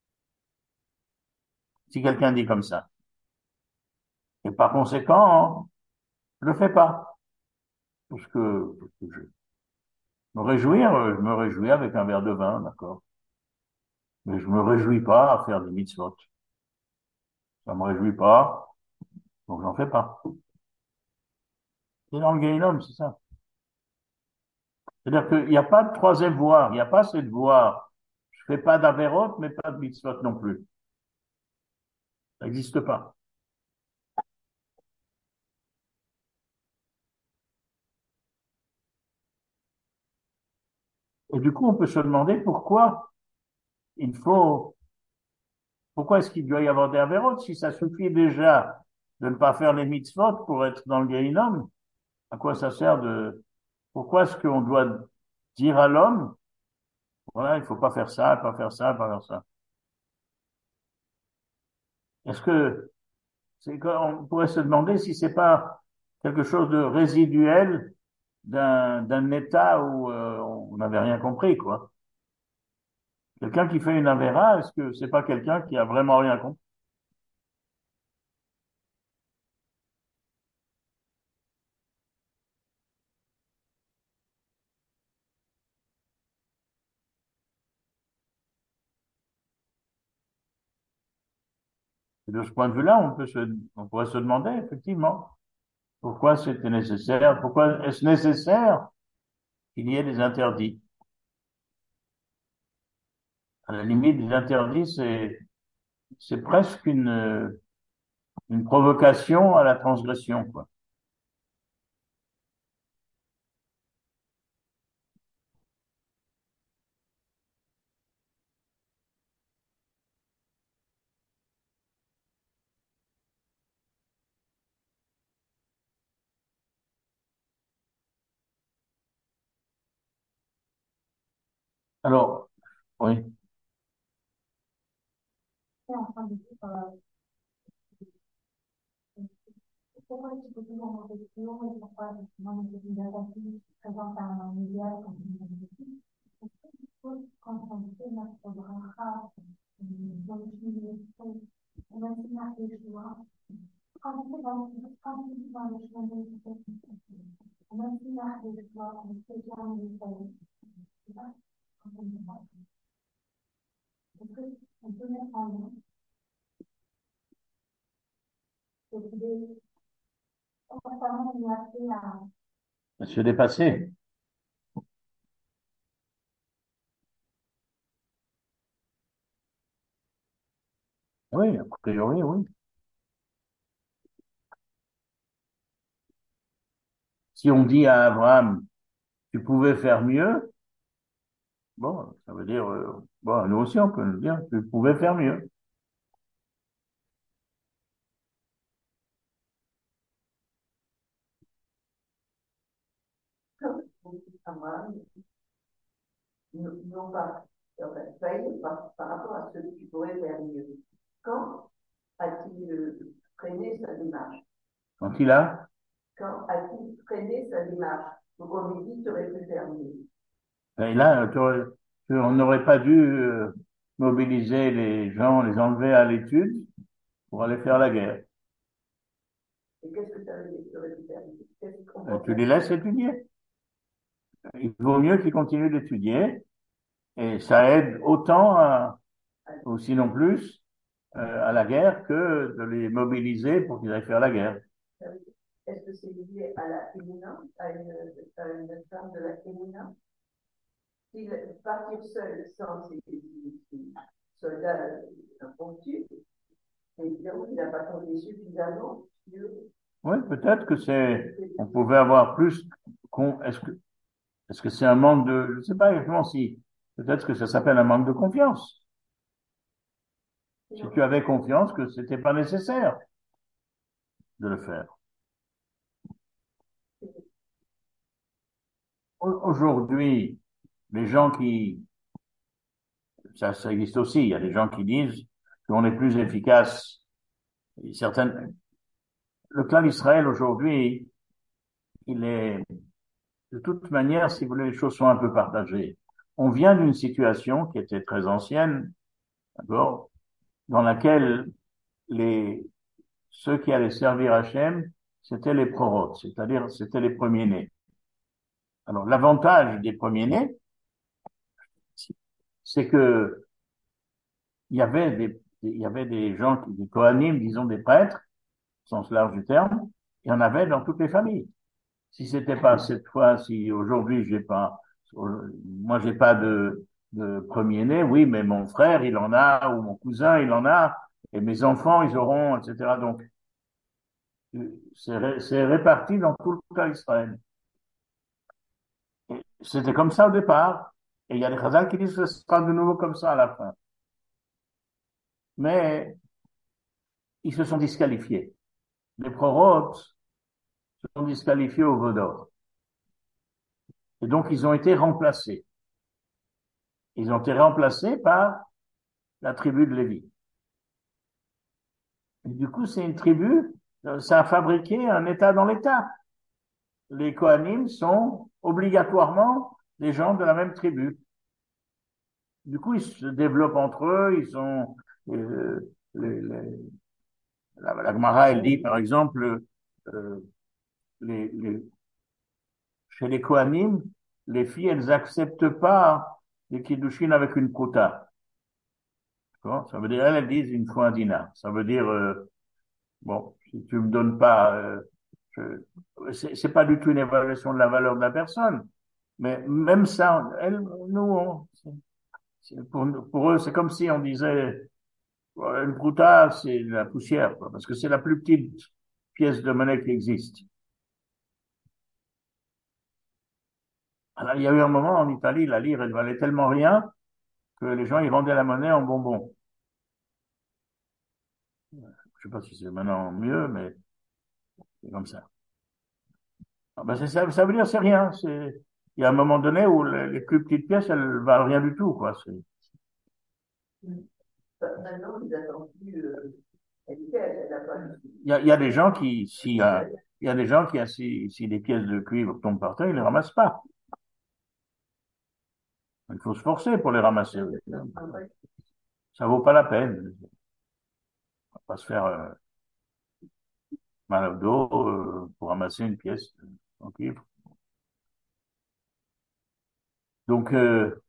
Si quelqu'un dit comme ça. Et par conséquent, je le fais pas. Parce que, parce que je me réjouir, euh, je me réjouis avec un verre de vin, d'accord. Mais je me réjouis pas à faire des mitzvot. Ça me réjouit pas, donc j'en fais pas. C'est dans le Gehinnom, c'est ça. C'est-à-dire qu'il n'y a pas de troisième voie, il n'y a pas cette voie. Je fais pas d'avérot, mais pas de mitzvot non plus. Ça n'existe pas. Et du coup, on peut se demander pourquoi il faut, pourquoi est-ce qu'il doit y avoir des avérotes si ça suffit déjà de ne pas faire les mitzvot pour être dans le Gehinnom? À quoi ça sert de, pourquoi est-ce qu'on doit dire à l'homme, voilà, il faut pas faire ça, pas faire ça, pas faire ça? Est-ce que c'est qu'on pourrait se demander si c'est pas quelque chose de résiduel d'un d'un état où euh, on n'avait rien compris, quoi. Quelqu'un qui fait une avéra, est-ce que c'est pas quelqu'un qui a vraiment rien compris? Et de ce point de vue-là, on peut se, on pourrait se demander effectivement pourquoi c'était nécessaire, pourquoi est-ce nécessaire qu'il y ait des interdits? À la limite, des interdits, c'est c'est presque une euh, une provocation à la transgression, quoi. Alors, oui. C'est en train de dire, euh, pourquoi tu peux toujours monter plus haut et pourquoi effectivement les étudiants qui présentent un idéal comme une magnifique. Est-ce que tu peux, quand on fait notre bracha, donc on va se marquer le choix, quand on fait dans le quand on fait dans le chemin de l'éducation, on va se marquer le choix, on fait bien le faire. C'est ça, quand on fait ça. Est-ce qu'on peut mettre en lien cette idée, constamment on a fait à Se dépasser. Oui, a priori, oui. Si on dit à Abraham, tu pouvais faire mieux, bon, ça veut dire, euh, bon, nous aussi, on peut nous dire, tu pouvais faire mieux. Abraham, non pas, enfin, failli par, par rapport à ce qui pourrait faire mieux. Quand a-t-il euh, freiné sa démarche? Quand il a, Quand a-t-il freiné sa démarche? Donc on lui dit, tu aurais pu faire mieux. et là, tu aurais- tu- on n'aurait pas dû euh, mobiliser les gens, les enlever à l'étude pour aller faire la guerre. Et qu'est-ce que ça veut dire, le récupérer? Qu'est-ce qu'on Euh, va Tu faire? les laisses étudier. Il vaut mieux qu'ils continuent d'étudier et ça aide autant, à, ou sinon plus, euh, à la guerre que de les mobiliser pour qu'ils aillent faire la guerre. Est-ce que c'est lié à la Kémouna, à une, à une femme de la Kémouna? S'il partir seul sans ses, ses, ses soldats impromptus, évidemment, il n'a pas compté suffisamment sur. Oui, peut-être que c'est, on pouvait avoir plus, qu'on, est-ce que, est-ce que c'est un manque de, je ne sais pas exactement si, peut-être que ça s'appelle un manque de confiance. Si tu avais confiance que c'était pas nécessaire de le faire. Aujourd'hui, les gens qui, ça, ça existe aussi, il y a des gens qui disent qu'on est plus efficace. Certaines, le clan d'Israël aujourd'hui, il est, de toute manière, si vous voulez, les choses sont un peu partagées. On vient d'une situation qui était très ancienne, d'accord, dans laquelle les, ceux qui allaient servir Hachem, c'était les prorotes, c'est-à-dire c'était les premiers-nés. Alors, l'avantage des premiers-nés, c'est que il y avait des, il y avait des gens, des Kohanim, disons des prêtres, au sens large du terme, il y en avait dans toutes les familles. Si c'était pas cette fois, si aujourd'hui j'ai pas, moi j'ai pas de, de premier-né, oui, mais mon frère il en a, ou mon cousin il en a, et mes enfants ils auront, et cetera. Donc, c'est, c'est réparti dans tout le cas d'Israël. C'était comme ça au départ, et il y a des chazals qui disent que ce sera de nouveau comme ça à la fin. Mais ils se sont disqualifiés. Les prorotes se sont disqualifiés au Vaudor. Et donc, ils ont été remplacés. Ils ont été remplacés par la tribu de Lévi. Et du coup, c'est une tribu, ça a fabriqué un État dans l'État. Les Kohanim sont obligatoirement des gens de la même tribu. Du coup, ils se développent entre eux, ils sont, euh, les, les, la, la Gemara, elle dit, par exemple, euh, les, les, chez les Kohanim, les filles, elles acceptent pas les kiddushin avec une quota. Ça veut dire, elles, elles disent, il me faut un dinar. Ça veut dire, euh, bon, si tu me donnes pas, euh, je, c'est, c'est pas du tout une évaluation de la valeur de la personne. Mais même ça, elles, nous, on, c'est, pour, pour eux, c'est comme si on disait, ouais, une prouta, c'est la poussière, quoi, parce que c'est la plus petite pièce de monnaie qui existe. Alors, il y a eu un moment en Italie, la lire, elle valait tellement rien que les gens, ils vendaient la monnaie en bonbons. Je sais pas si c'est maintenant mieux, mais c'est comme ça. Ah ben c'est ça, ça veut dire c'est rien. C'est, il y a un moment donné où les, les plus petites pièces, elles valent rien du tout, quoi. C'est, Maintenant, ils n'attendent plus. Euh, elle était, elle n'a pas. il y a, il y a des gens qui, si, il y a des gens qui, si, si des pièces de cuivre tombent par terre, ils les ramassent pas. Il faut se forcer pour les ramasser. Ça vaut pas la peine. On va pas se faire euh, mal au dos euh, pour ramasser une pièce en cuivre. Donc, euh,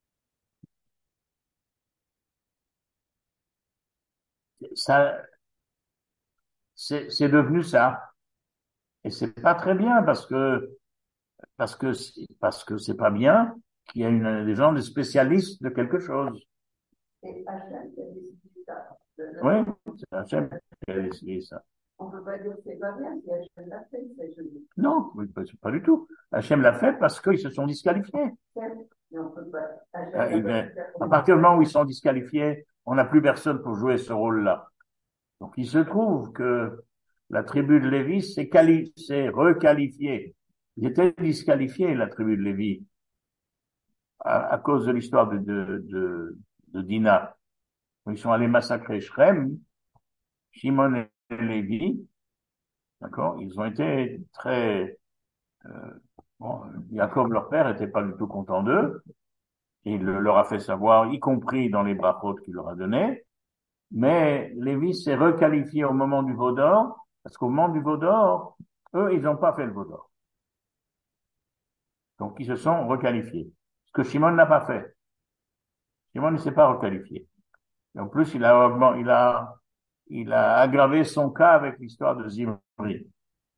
ça, c'est, c'est devenu ça. Et c'est pas très bien parce que, parce que, parce que c'est pas bien qu'il y ait une, des gens, des spécialistes de quelque chose. Et Hachem qui a décidé ça. Oui, c'est Hachem qui a décidé ça. On ne peut pas dire que c'est pas bien, si Hachem l'a fait, c'est joli. Non, pas du tout. Hachem l'a fait parce qu'ils se sont disqualifiés. Mais on peut pas. Euh, eh bien, à partir du moment où ils sont disqualifiés, on n'a plus personne pour jouer ce rôle-là. Donc, il se trouve que la tribu de Lévi s'est, quali- s'est requalifiée. Ils étaient disqualifiés, la tribu de Lévi, à, à cause de l'histoire de, de, de, de Dina. Ils sont allés massacrer Shrem, Shimon et Lévi, d'accord? Ils ont été très, euh, bon, Jacob, leur père, était pas du tout content d'eux. il leur a fait savoir, y compris dans les brachot qu'il leur a donnés. Mais Lévi s'est requalifié au moment du Vaudor, parce qu'au moment du Vaudor, eux, ils n'ont pas fait le Vaudor. Donc, ils se sont requalifiés. Ce que Shimon n'a pas fait. Shimon ne s'est pas requalifié. Et en plus, il a, il a, il a aggravé son cas avec l'histoire de Zimri.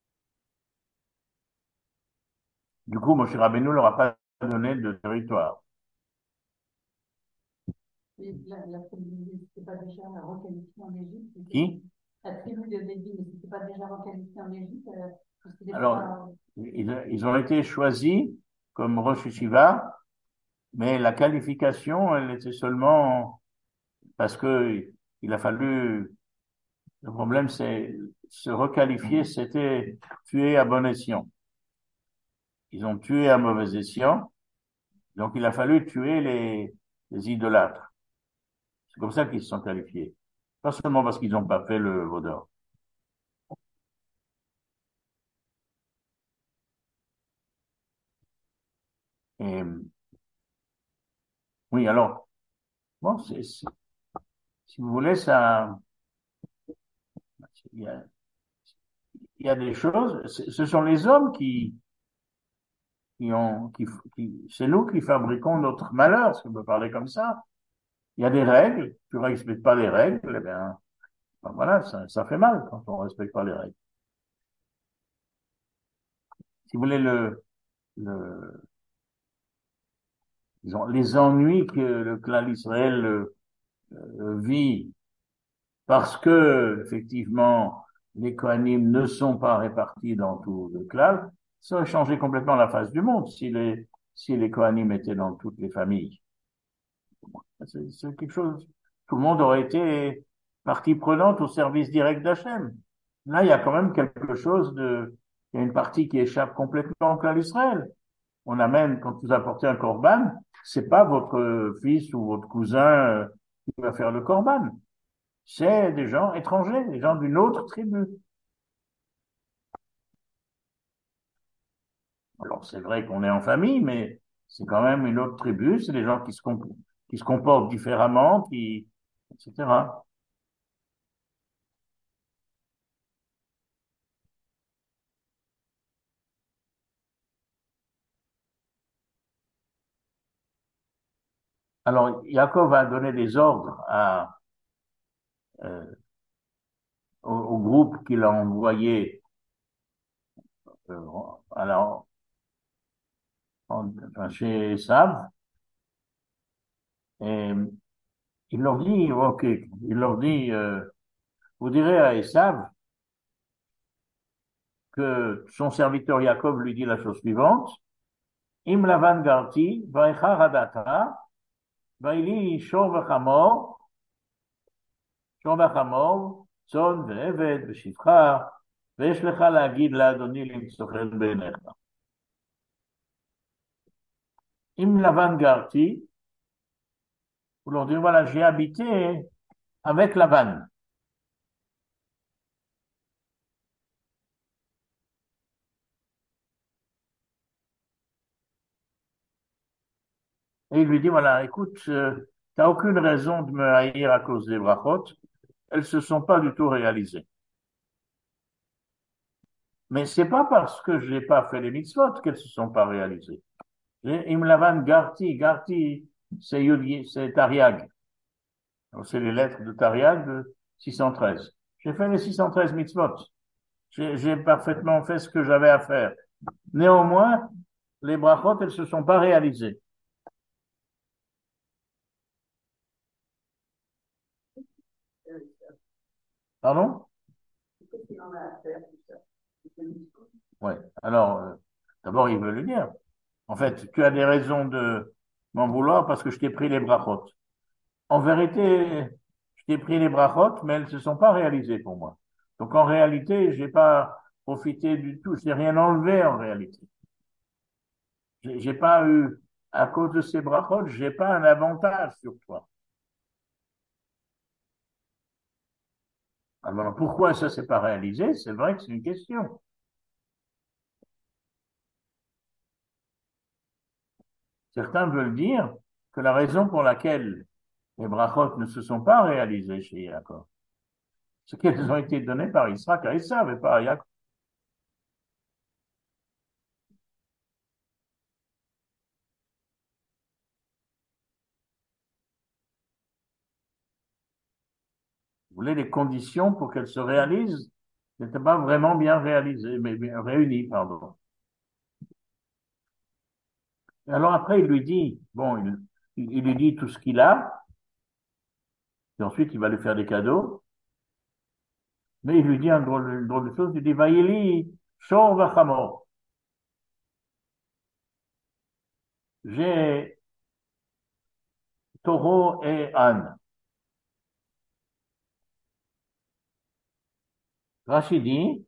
Du coup, Moshe Rabbeinu leur a pas donné de territoire. Et la, la tribu de Lévi, c'était pas déjà requalifiée en Égypte? Qui? La tribu de Lévi, mais c'était pas déjà requalifiée en Égypte? euh, parce que des Alors, fois, ils, ils ont été choisis comme Rosh Yeshiva, mais la qualification, elle était seulement parce que il a fallu, le problème, c'est se requalifier, c'était tuer à bon escient. Ils ont tué à mauvais escient, donc il a fallu tuer les, les idolâtres. C'est comme ça qu'ils se sont qualifiés. Pas seulement parce qu'ils n'ont pas fait le vaudor. Et, oui, alors, bon, c'est, c'est- si vous voulez, ça, il y a, il y a des choses, c'est- ce sont les hommes qui, qui ont, qui, qui, c'est nous qui fabriquons notre malheur, si on peut parler comme ça. Il y a des règles, tu ne respectes pas les règles, eh bien, ben voilà, ça, ça fait mal quand on ne respecte pas les règles. Si vous voulez, le, le, disons, les ennuis que le clan d'Israël euh, euh, vit parce que, effectivement, les Kohanim ne sont pas répartis dans tout le clan, ça aurait changé complètement la face du monde si les, si les Kohanim étaient dans toutes les familles. C'est, c'est quelque chose, tout le monde aurait été partie prenante au service direct d'Hachem. Là, il y a quand même quelque chose de, il y a une partie qui échappe complètement au clan d'Israël. On amène, quand vous apportez un korban, c'est pas votre fils ou votre cousin euh, qui va faire le korban. C'est des gens étrangers, des gens d'une autre tribu. Alors, c'est vrai qu'on est en famille, mais c'est quand même une autre tribu. C'est des gens qui se, comp- qui se comportent différemment, qui, et cetera. Alors, Yaakov a donné des ordres à, euh, au, au groupe qu'il a envoyé euh, alors, en- enfin, chez Esav, et il leur dit, ok, il leur dit, euh, vous direz à Esav que son serviteur Yaakov lui dit la chose suivante, Im lavan garti, vaecha radata, vaili shor v'chamor, shor v'chamor, צאן ועבד ושפחה, ויש לך להגיד לאדוני למצוא חן בעיניך. עם לבן גרתי, vous leur dire, voilà, j'ai habité avec Lavan. Et il lui dit, voilà, écoute, euh, t'as aucune raison de me haïr à cause des brachot. Elles se sont pas du tout réalisées. Mais c'est pas parce que je n'ai pas fait les mitzvot qu'elles se sont pas réalisées. Im Lavan Garti, Garti, c'est Yud- c'est Tariag. Donc, c'est les lettres de Tariag de six cent treize. J'ai fait les six cent treize mitzvot. J'ai j'ai parfaitement fait ce que j'avais à faire. Néanmoins, les brachot, elles se sont pas réalisées. Pardon? qu'est-ce qu'il en a à faire, tout ça? Ouais. Alors, euh, d'abord, il veut le dire. En fait, tu as des raisons de m'en vouloir parce que je t'ai pris les brachot. En vérité, je t'ai pris les brachot, mais elles ne se sont pas réalisées pour moi. Donc, en réalité, j'ai pas profité du tout. Je n'ai rien enlevé en réalité. J'ai j'ai pas eu, à cause de ces brachot, j'ai pas un avantage sur toi. Alors, pourquoi ça s'est pas réalisé? C'est vrai que c'est une question. Certains veulent dire que la raison pour laquelle les brachot ne se sont pas réalisées chez Yaakov, c'est qu'elles ont été données par Israël à Esav et pas à Yaakov. Vous voulez les conditions pour qu'elles se réalisent n'étaient pas vraiment bien réalisées, mais bien réunies, pardon. Et alors après, il lui dit, bon, il, il lui dit tout ce qu'il a, et ensuite il va lui faire des cadeaux, mais il lui dit un drôle, une drôle de chose, il dit, Vaïli, Shor vachamor. J'ai taureau et âne. Rachid dit,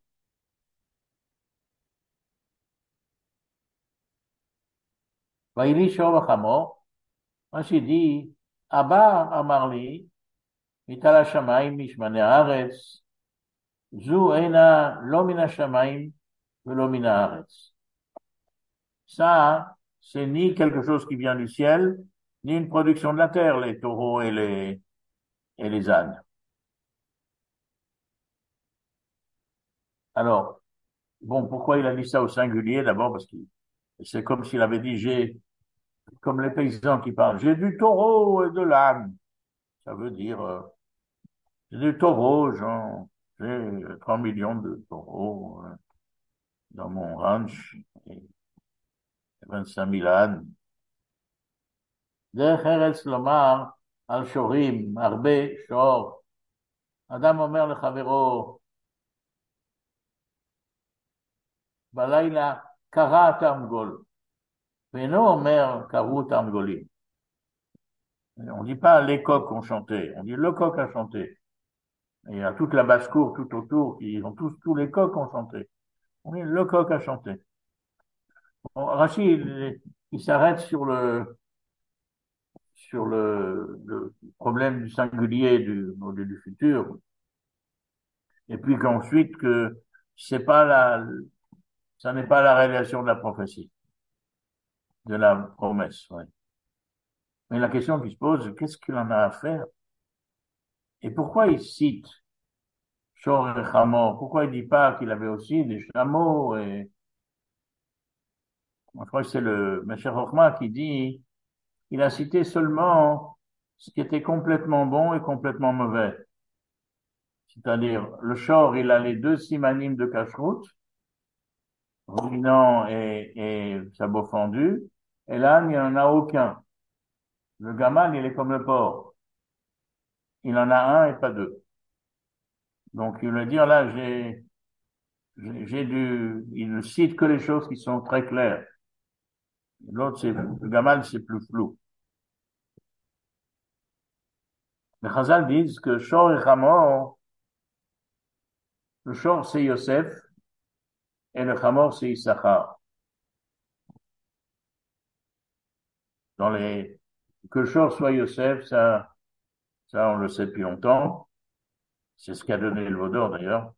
Vaïli, Shor vachamor. Rachid dit, Abba Amarli, Mital HaShamayim, Mishmane Haaretz, Zu Ena, Lo Min HaShamayim, Velo Min Haaretz. Ça, c'est ni quelque chose qui vient du ciel, ni une production de la terre, les taureaux et les, et les ânes. Alors, bon, pourquoi il a dit ça au singulier? D'abord parce que c'est comme s'il avait dit, j'ai, comme les paysans qui parlent, j'ai du taureau et de l'âne. Ça veut dire, euh, j'ai du taureau, genre, j'ai trois millions de taureaux euh, dans mon ranch, et vingt-cinq mille ânes. דרך ארץ לומר על שורים, הרבה שור. אדם אומר לחברו בלילה, קרא התרנגול, ואינו אומר, קראו תרנגולים. On dit pas les coqs ont chanté, on dit le coq a chanté. Et il y a toute la basse-cour tout autour, qui ont tous, tous les coqs ont chanté. On dit le coq a chanté. Bon, Rachid, il, il s'arrête sur le, sur le, le problème du singulier du, du, du futur. Et puis qu'ensuite, que c'est pas la, ça n'est pas la réalisation de la prophétie, de la promesse, ouais. Mais la question qui se pose, qu'est-ce qu'il en a à faire? Et pourquoi il cite Shor et Hamor? Pourquoi il dit pas qu'il avait aussi des chameaux et, je crois que c'est le Mesher Chochma qui dit, il a cité seulement ce qui était complètement bon et complètement mauvais. C'est-à-dire, le Shor, il a les deux simanim de cacheroute, ruminant et, et sabot fendu, et l'âne, il n'y en a aucun. Le gamal, il est comme le porc. Il en a un et pas deux. Donc, il veut dire, là, j'ai, j'ai j'ai du, il ne cite que les choses qui sont très claires. L'autre, c'est, le gamal, c'est plus flou. Les Chazal disent que Shor et Hamor, le Shor, c'est Yosef, et le Hamor, c'est Issachar. Dans les, que le Shor soit Yosef, ça, ça, on le sait depuis longtemps. C'est ce qu'a donné le Vaudor, d'ailleurs.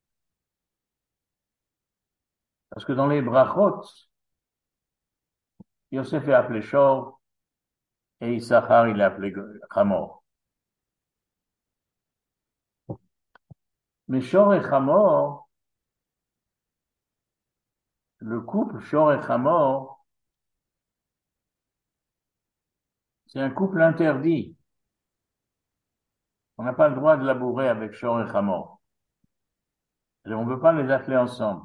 Parce que dans les brachot, Yosef est appelé Shor, et Issachar, il est appelé Hamor. Mais Shor et Hamor, le couple Shor et Hamor, c'est un couple interdit. On n'a pas le droit de labourer avec Shor et Hamor. Et on ne veut pas les appeler ensemble.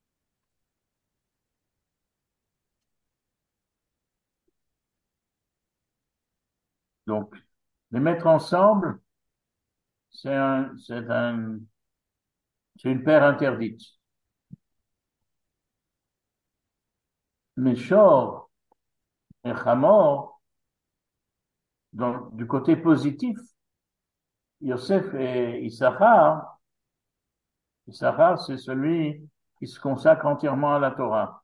Donc, les mettre ensemble, c'est un, c'est un, c'est une paire interdite. Mais Shor et Hamor, donc, du côté positif, Yosef et Issachar, Issachar, c'est celui qui se consacre entièrement à la Torah.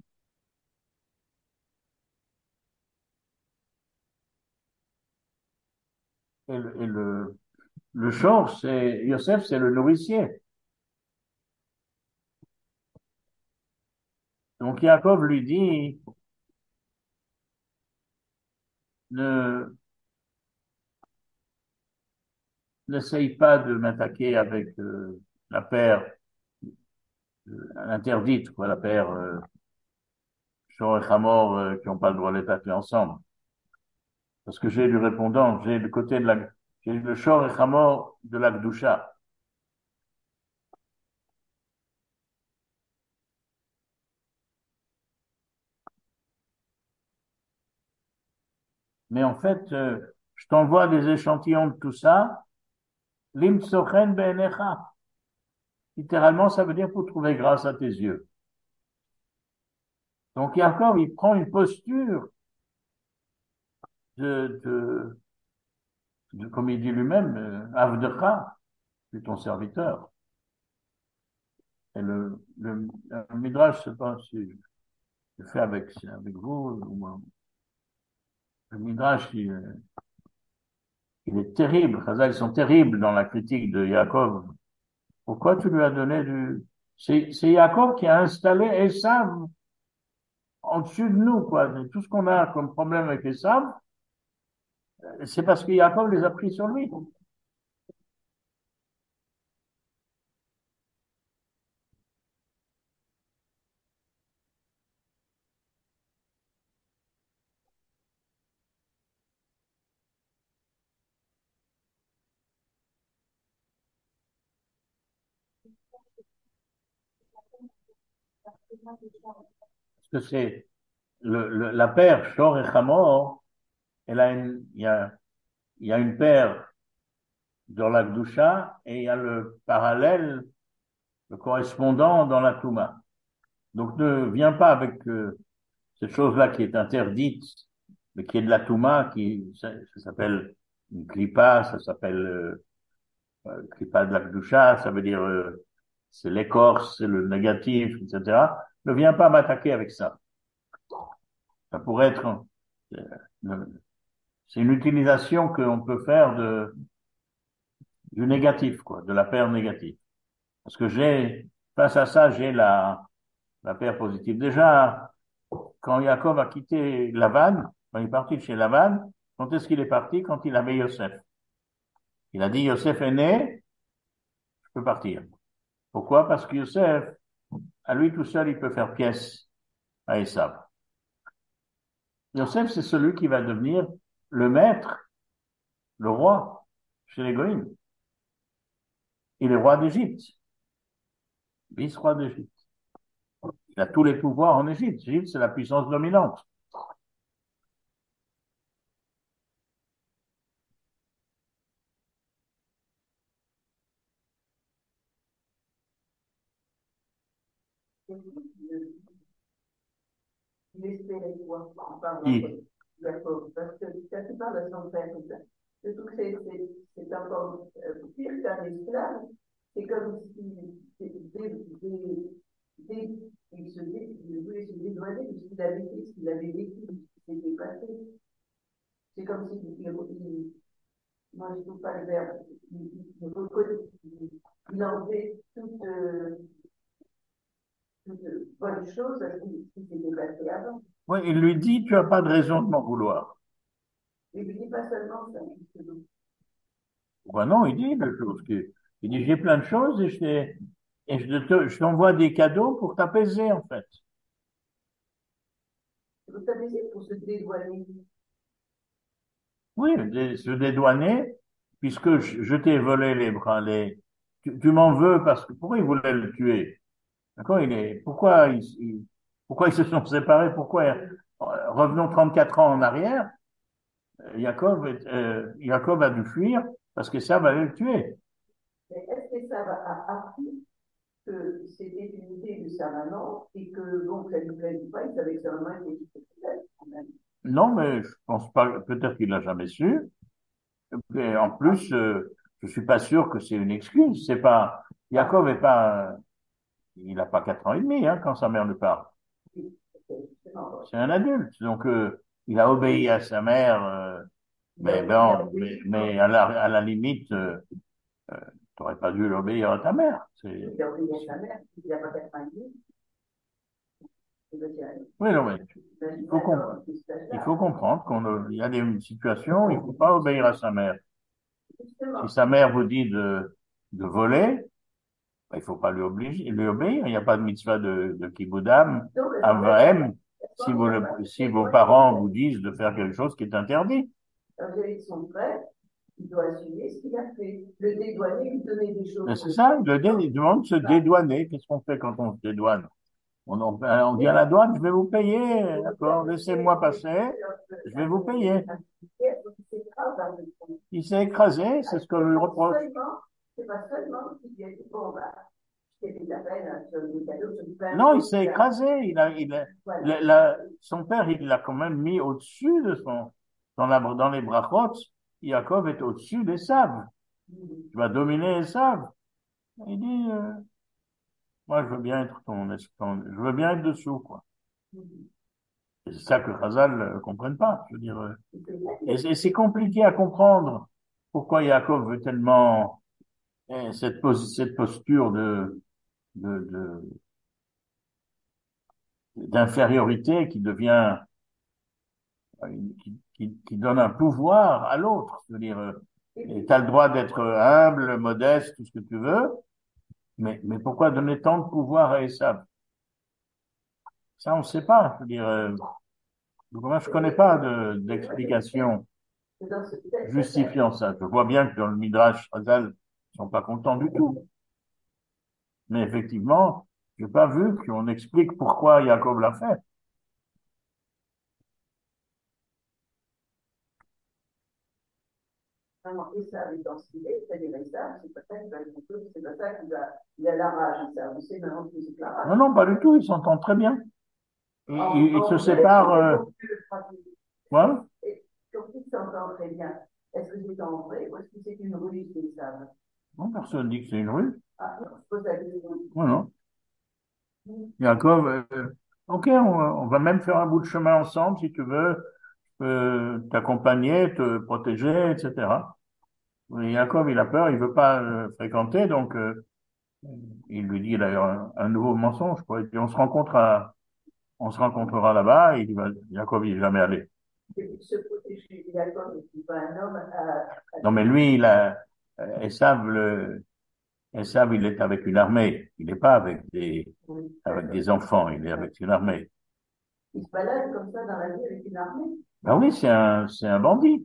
Et le, et le, le Shor, c'est, Yosef, c'est le nourricier. Donc Yaakov lui dit, ne, n'essaye pas de m'attaquer avec euh, la paire euh, interdite, quoi, la paire euh, Shor et Hamor euh, qui n'ont pas le droit d'être appelés ensemble. Parce que j'ai du répondant, j'ai le côté de la, j'ai le Shor et Hamor de la Gdusha. Mais en fait, euh, je t'envoie des échantillons de tout ça. Lim tsochen be'enecha. Littéralement, ça veut dire pour trouver grâce à tes yeux. Donc, Yaakov, il prend une posture de, de, de comme il dit lui-même, euh, Avdecha, de ton serviteur. Et le, le, le Midrash, je sais pas si je fais avec, avec vous, ou moi. Le Midrash, il, il est terrible. Chazal, ils sont terribles dans la critique de Yaakov. Pourquoi tu lui as donné du... C'est, c'est Yaakov qui a installé Esav en dessus de nous, quoi. Tout ce qu'on a comme problème avec Esav, c'est parce que Yaakov les a pris sur lui. Parce que c'est le, le, la paire Shor et Hamor, elle a une, il y a, il y a une paire dans la Gdusha et il y a le parallèle, le correspondant dans la Touma. Donc ne viens pas avec euh, cette chose-là qui est interdite, mais qui est de la Touma, qui ça, ça s'appelle une klipa, ça s'appelle euh, euh, klipa de la Gdusha, ça veut dire euh, c'est l'écorce, c'est le négatif, et cetera. Ne viens pas m'attaquer avec ça. Ça pourrait être euh, c'est une utilisation qu'on peut faire de du négatif, quoi, de la paire négative. Parce que j'ai, face à ça, j'ai la, la paire positive. Déjà, quand Jacob a quitté Lavan, quand il est parti de chez Lavan, quand est-ce qu'il est parti? Quand il avait Yosef. Il a dit, Yosef est né, je peux partir. Pourquoi? Parce que Yosef, à lui tout seul, il peut faire pièce à Esav. Yosef, c'est celui qui va devenir le maître, le roi, chez les Goïms. Il est roi d'Égypte. Vice-roi d'Égypte. Il a tous les pouvoirs en Égypte. L'Égypte, c'est la puissance dominante. Il espérait quoi en parlant Il, d'accord, parce que quand tu parles de son père, je trouve que c'est, c'est, c'est encore euh, pire qu'un esclave. C'est comme si dès, dès, dès, il se dé, il voulait se dédouaner de ce qu'il avait fait, ce qu'il avait vécu, de ce qui s'était passé. C'est comme si il, il, moi je ne trouve pas le verbe, il, il, il, il enlevait toute, euh, toute bonne chose à ce qui s'était passé avant. oui, il lui dit, tu as pas de raison de m'en vouloir. Il ne dit pas seulement ça, justement. Ben non, il dit quelque chose. que- Il dit, j'ai plein de choses et je t'ai- et je te, je t'envoie des cadeaux pour t'apaiser, en fait. Vous savez, pour se dédouaner. Oui, dé- se dédouaner, puisque je, je t'ai volé les bras, les, tu, tu m'en veux parce que, pourquoi il voulait le tuer? D'accord? Il est, pourquoi ils, ils- pourquoi ils se sont séparés? Pourquoi, euh, revenons trente-quatre ans en arrière, euh, Jacob, est- euh, Jacob a dû fuir parce que ça allait le tuer. Mais est-ce que ça a appris que c'était une idée de sa maman et que, bon, que ça ne lui plaisait pas, il savait que sa maman était peut-être quand même. Non, mais je pense pas, peut-être qu'il l'a jamais su. Et en plus, euh, je suis pas sûr que c'est une excuse. C'est pas, Jacob est pas, il a pas quatre ans et demi, hein, quand sa mère lui parle. C'est un adulte. Donc, euh, il a obéi à sa mère, euh, Il a mais obéi à bon, mais, mais à la, à la limite, euh, euh, t'aurais pas dû l'obéir à ta mère. C'est, il a obéi à sa mère, il n'a pas quatre ans et demi. Oui, non, mais il faut, com- il faut comprendre qu'il y a des situations où il ne faut pas obéir à sa mère. Si sa mère vous dit de, de voler, ben, il faut pas lui obliger, lui obéir. Il n'y a pas de mitzvah de, de kiboudam, avahem, si vos, si vos parents vous disent de faire quelque chose qui est interdit. Avec son frère, il doit assumer ce qu'il a fait. Le dédouaner, lui donner des Mais choses. c'est ça, le dé, il demande de se dédouaner. Qu'est-ce qu'on fait quand on se dédouane? On, on, on dit à la douane, je vais vous payer, d'accord, laissez-moi passer, je vais vous payer. Il s'est écrasé, c'est ce que lui reproche. C'est pas seulement qu'il dit, bon, bah, je t'ai fait de la peine, je te donne des cadeaux, je te fais un Non, il truc, s'est écrasé. Il a, il a, la- la- son père, il l'a quand même mis au-dessus de son, dans la, dans les brachot. Yaakov est au-dessus des sables. Tu vas dominer les sables. Il dit, euh, moi, je veux bien être ton, ton- je veux bien être dessous, quoi. Et c'est ça que Chazal ne comprennent pas. Je veux dire, euh, et c'est c'est compliqué à comprendre pourquoi Yaakov veut tellement eh, cette, pos- cette posture de, de, de, d'infériorité qui devient, qui, qui, qui donne un pouvoir à l'autre. Je veux dire, euh, tu as le droit d'être humble, modeste, tout ce que tu veux, mais, mais pourquoi donner tant de pouvoir à Esav? Ça, on ne sait pas. Je veux dire, euh, moi, je connais pas de, d'explication justifiant ça. Je vois bien que dans le Midrash, Chazal, ils sont pas contents du tout. Mais effectivement, j'ai pas vu qu'on explique pourquoi Jacob l'a fait. Vraiment, et ça, mais dans ce qu'il est, c'est-à-dire ça, c'est pas ça qu'il va être contrôlé, c'est pas ça qu'il va, il a la rage, ça, vous savez maintenant que c'est que la rage. Non, non, pas du tout. Ils s'entendent très bien. Ils, En, ils, ils en se vrai, séparent. c'est Euh, beaucoup plus le pratique. voilà. Et surtout qu'ils s'entendent très bien. Est-ce que c'est en vrai ou est-ce que c'est une ruse qu'ils savent? Non, personne dit que c'est une rue. Ah, non, je pose la question. Non, non. Jacob, euh, ok, on, on va même faire un bout de chemin ensemble si tu veux, euh, t'accompagner, te protéger, et cetera. Mais Jacob, il a peur, il veut pas euh, fréquenter, donc euh, il lui dit d'ailleurs un, un nouveau mensonge, quoi. Il dit, on se rencontre à, on se rencontrera là-bas, et il va, Jacob, il est jamais allé. C'est se protéger, d'accord, mais c'est pas un homme à, à Non, mais lui, il a, euh, Esav, le, Esav, il est avec une armée. Il n'est pas avec des, oui, avec des enfants, il est avec une armée. il se balade comme ça dans la vie avec une armée. Ben oui, c'est un, c'est un bandit.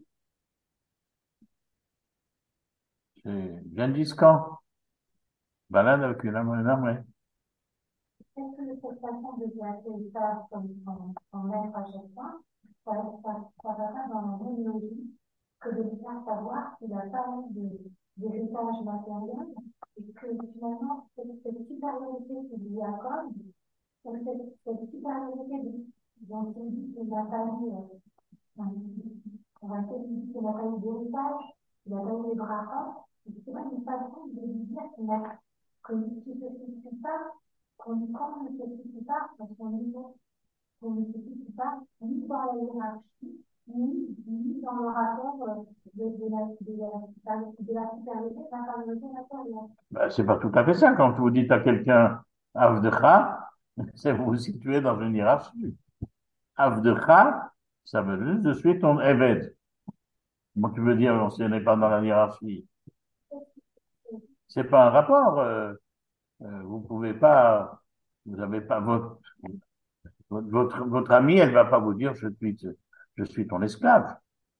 C'est Gengis Khan. Balade avec une armée, une armée. Est-ce que cette façon de placer ça comme son, son maître à chaque fois, ça, ça, ça va pas dans la même logique que de lui faire savoir qu'il n'a pas eu de, d'héritage matériel et que finalement, cette, cette supériorité qu'il lui accorde, donc cette, cette supériorité dont il dit qu'il n'a pas eu, euh, on va essayer de dire qu'il n'a pas eu d'héritage, qu'il n'a pas eu des bras, c'est pas une façon de lui dire qu'il n'a, que tu ne te situes pas, qu'on lui prend ne se situe pas dans son niveau, qu'on ne se situe pas ni dans la hiérarchie, ni, ni dans le rapport euh, de, de, la, de, la, de la supériorité de l'infériorité matérielle. Ben, c'est pas tout à fait ça. Quand vous dites à quelqu'un Avdecha, c'est vous vous situez dans une hiérarchie. Avdecha, ça veut dire je suis ton Eved. Moi, tu veux dire, on ce n'est pas dans la hiérarchie. C'est pas un rapport. Euh, euh, vous pouvez pas, vous avez pas votre, votre, votre amie, elle va pas vous dire je suis, je suis ton esclave.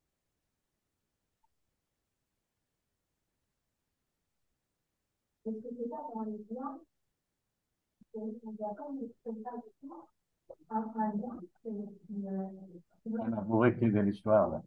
Est-ce que c'est pas dans les liens, on va comme c'est pas du tout un, un lien qui, euh, On a vous réécrivez l'histoire, là.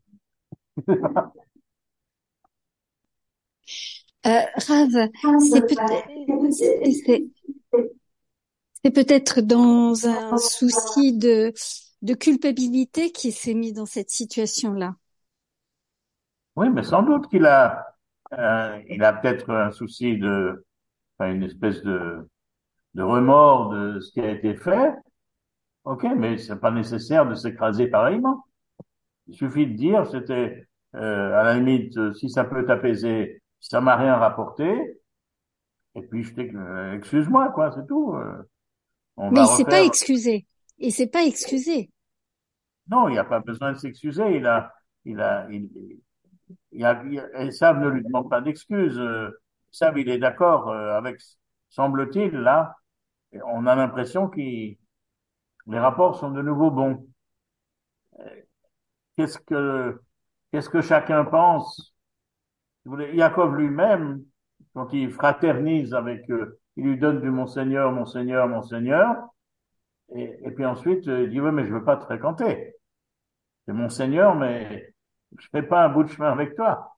Euh, Rav, c'est peut-être, c'est, c'est c'est peut-être dans un souci de, de culpabilité qu'il s'est mis dans cette situation-là. Oui, mais sans doute qu'il a, euh, il a peut-être un souci de, enfin, une espèce de, de remords de ce qui a été fait. Ok, mais c'est pas nécessaire de s'écraser pareillement. Il suffit de dire, c'était, euh, à la limite, euh, si ça peut t'apaiser, ça m'a rien rapporté. Et puis, je t'ai, euh, excuse-moi, quoi, c'est tout. Euh, on Mais va il s'est pas refaire. excusé. Et c'est pas excusé. Non, il n'y a pas besoin de s'excuser. Il a, il a, il, il a, il a- Esav ne lui demande pas d'excuses. Euh, Esav, il est d'accord euh, avec, semble-t-il, là, on a l'impression que les rapports sont de nouveau bons. Qu'est-ce que, qu'est-ce que chacun pense? Si vous voulez, Yaakov lui-même, quand il fraternise avec eux, il lui donne du Monseigneur, Monseigneur, Monseigneur, et, et puis ensuite, euh, il dit, oui, mais je veux pas te fréquenter. C'est Monseigneur, mais je fais pas un bout de chemin avec toi.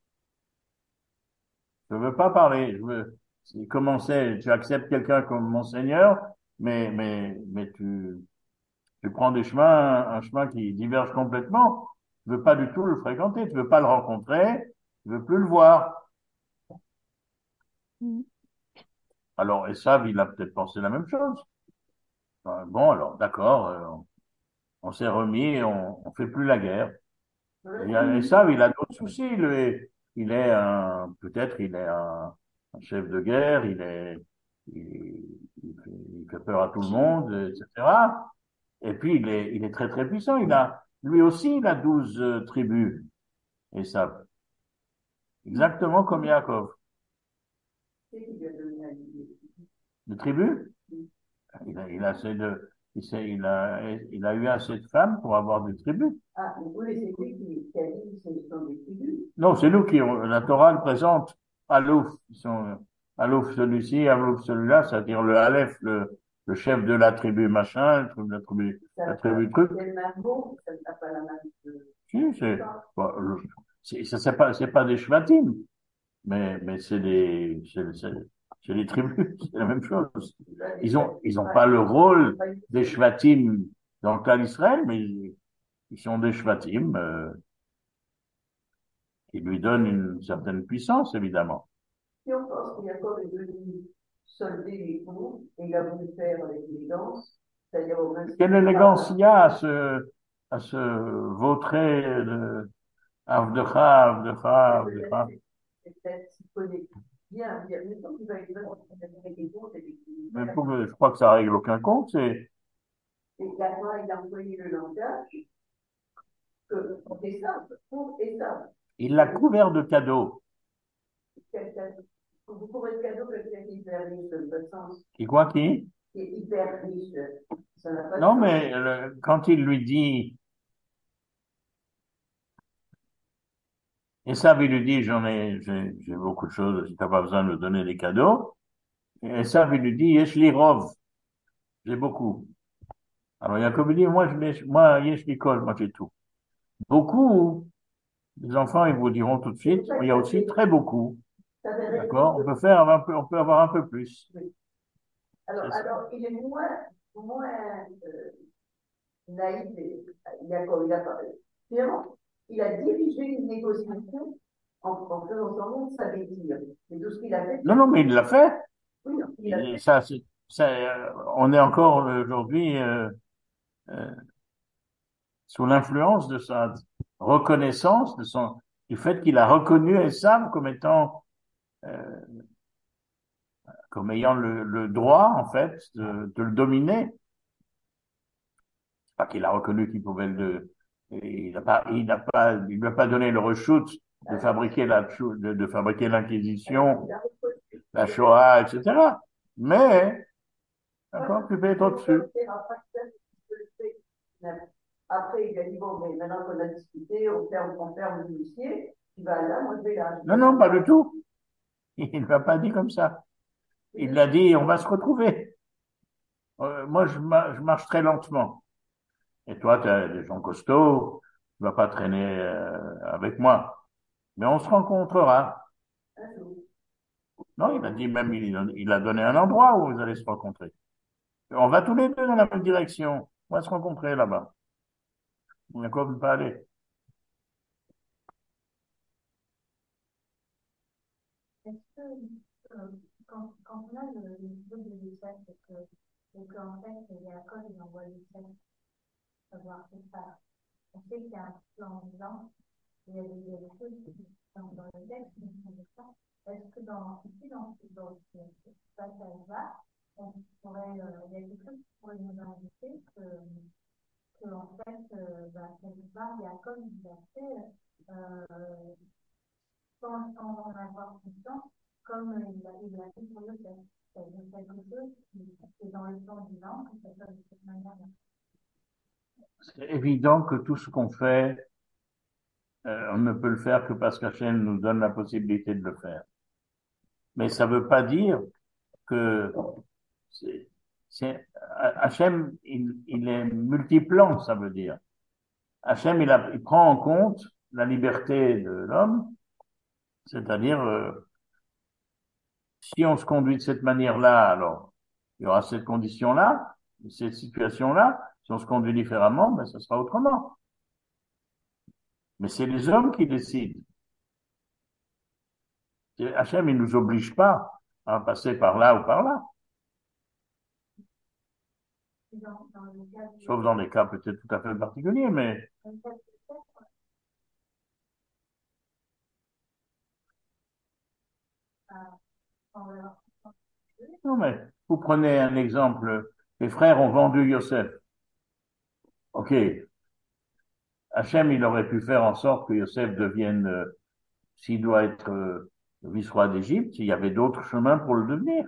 Je veux pas parler. Je veux, c'est commencer, tu acceptes quelqu'un comme Monseigneur, mais, mais, mais tu, tu prends des chemins, un chemin qui diverge complètement. Tu veux pas du tout le fréquenter, tu veux pas le rencontrer, tu veux plus le voir. Mm. Alors, Esav, il a peut-être pensé la même chose. Euh, Bon, alors, d'accord, euh, on s'est remis et on, on fait plus la guerre. Et, euh, Esav, il a d'autres soucis. Lui, il est un, peut-être, il est un, un chef de guerre, il est, il, il fait, il fait peur à tout le monde, et cetera. Et puis, il est, il est très, très puissant. Il a, lui aussi, il a douze euh, tribus, Esav. Exactement comme Yaakov. C'est qui lui a donné la vie. De tribus? Il a, il a assez de, il, sait- il a, il a eu assez de femmes pour avoir des tribus. Ah, mais oui, c'est lui qui, qui a dit que ce sont des tribus. Non, c'est nous qui, on- la Torah le présente Alouf. Ils sont Alouf celui-ci, Alouf celui-là, c'est-à-dire le Aleph, le, le chef de la tribu machin, le truc- la tribu, Ça la n'a pas, tribu truc. c'est le même mot, ça n'a pas la même. euh, Si, c'est, bon, le- c'est, ça, c'est pas, c'est pas des Shvatim, mais, mais c'est des, c'est, c'est, c'est des tribus, c'est la même chose. là, des Ils ont, ils ont pas- pas le rôle pas une- des Shvatim dans le cas d'Israël, mais ils, ils sont des Shvatim, euh, qui lui donnent une certaine puissance, évidemment. Si on pense que Jacob est venu solder les cours et il a voulu faire avec l'élégance, c'est-à-dire au même Quelle titre élégance par il y a à se, à se vautrer de Avdecha, Avdecha, peut-être Avdecha. c'est c'est peut-être s'il connaît bien, bien, mais tant qu'il va être vraiment avec les cours, c'est Mais effectivement. pour que- je crois que ça règle aucun compte. C'est, Et là, il a employé le langage que est simple, pour est simple. il l'a couvert de cadeaux. Quelqu'un, vous pouvez être cadeau quelqu'un qui est hyper riche, ça n'a pas de sens. Qui quoi qui? Qui est hyper riche, ça n'a pas de Non, sens. mais le- quand il lui dit, et ça, il lui dit, j'en ai, j'ai j'ai beaucoup de choses, si t'as pas besoin de me donner des cadeaux. Et ça, il lui dit, yesh li rov, j'ai beaucoup. Alors Jacob dit, moi, je l'ai- moi, yesh li kol, moi j'ai tout. Beaucoup, les enfants, ils vous diront tout de suite, mais il y a aussi très beaucoup. Ça avait raison D'accord? On de. peut faire un peu, on peut avoir un peu plus. Oui. Alors, C'est ça. alors, il est moins, moins euh, naïf, et, il a, il a pas, finalement, il a dirigé une négociation en, en faisant semblant de s'avétir. Et tout ce qu'il a fait, Non, non, mais il l'a fait. oui, non, il a Et fait. ça, c'est, ça, euh, on est encore aujourd'hui euh, euh, sous l'influence de sa reconnaissance, de son, du fait qu'il a reconnu Esav comme étant, euh, comme ayant le, le droit, en fait, de, de le dominer. Pas qu'il a reconnu qu'il pouvait le, il n'a pas, il n'a pas, il lui a pas donné le reshoot de fabriquer la, de, de fabriquer l'inquisition, Il a reconnu. la Shoah, et cetera. Mais, Voilà. d'accord, tu peux être Donc, au-dessus. c'est un facteur qui peut le faire. Après, il a dit, bon, mais maintenant qu'on a discuté, on ferme, on ferme le dossier, tu vas là, moi je vais là. Non, non, pas du tout. Il ne l'a pas dit comme ça. Il l'a dit, on va se retrouver. Euh, moi, je, ma- je marche très lentement. Et toi, tu as des gens costauds, tu vas pas traîner euh, avec moi. Mais on se rencontrera. Un jour. Non, il a dit même, il, il a donné un endroit où vous allez se rencontrer. On va tous les deux dans la même direction. On va se rencontrer là-bas. On n'a comme pas aller. Est-ce que euh, quand, quand on a le, le niveau de Youssef, c'est que, c'est qu'en fait, Yaakov, il envoie Youssef savoir tout ça. On sait qu'il y a un plan blanc, il y a des, il y a des choses qui sont dans le texte, mais qui ne sont pas. Est-ce que dans, ici, dans, dans ce passage-là, on pourrait, euh, il y a quelque chose qui pourrait nous indiquer que, que en fait, euh, bah, quelque part, il y a comme une liberté, euh, sans, sans en avoir conscience, comme il a, il a fait pour le faire. C'est quelque chose qui est dans le temps divin, que ça soit de cette manière-là. C'est évident que tout ce qu'on fait, euh, on ne peut le faire que parce qu'Hachem nous donne la possibilité de le faire. Mais ça ne veut pas dire que c'est, c'est, Hachem, il, il est multiplan, ça veut dire. Hachem, il, a, il prend en compte la liberté de l'homme, c'est-à-dire, euh, si on se conduit de cette manière-là, alors il y aura cette condition-là, cette situation-là. Si on se conduit différemment, ben, ça sera autrement. Mais c'est les hommes qui décident. Hachem, il nous oblige pas à passer par là ou par là. Dans, dans le cas du, Sauf dans des cas peut-être tout à fait particuliers, mais dans le cas du fait, euh, on va avoir non, mais vous prenez un exemple. Les frères ont vendu Yosef. Ok. Hachem, il aurait pu faire en sorte que Yosef devienne, euh, s'il doit être euh, vice-roi d'Égypte, il y avait d'autres chemins pour le devenir.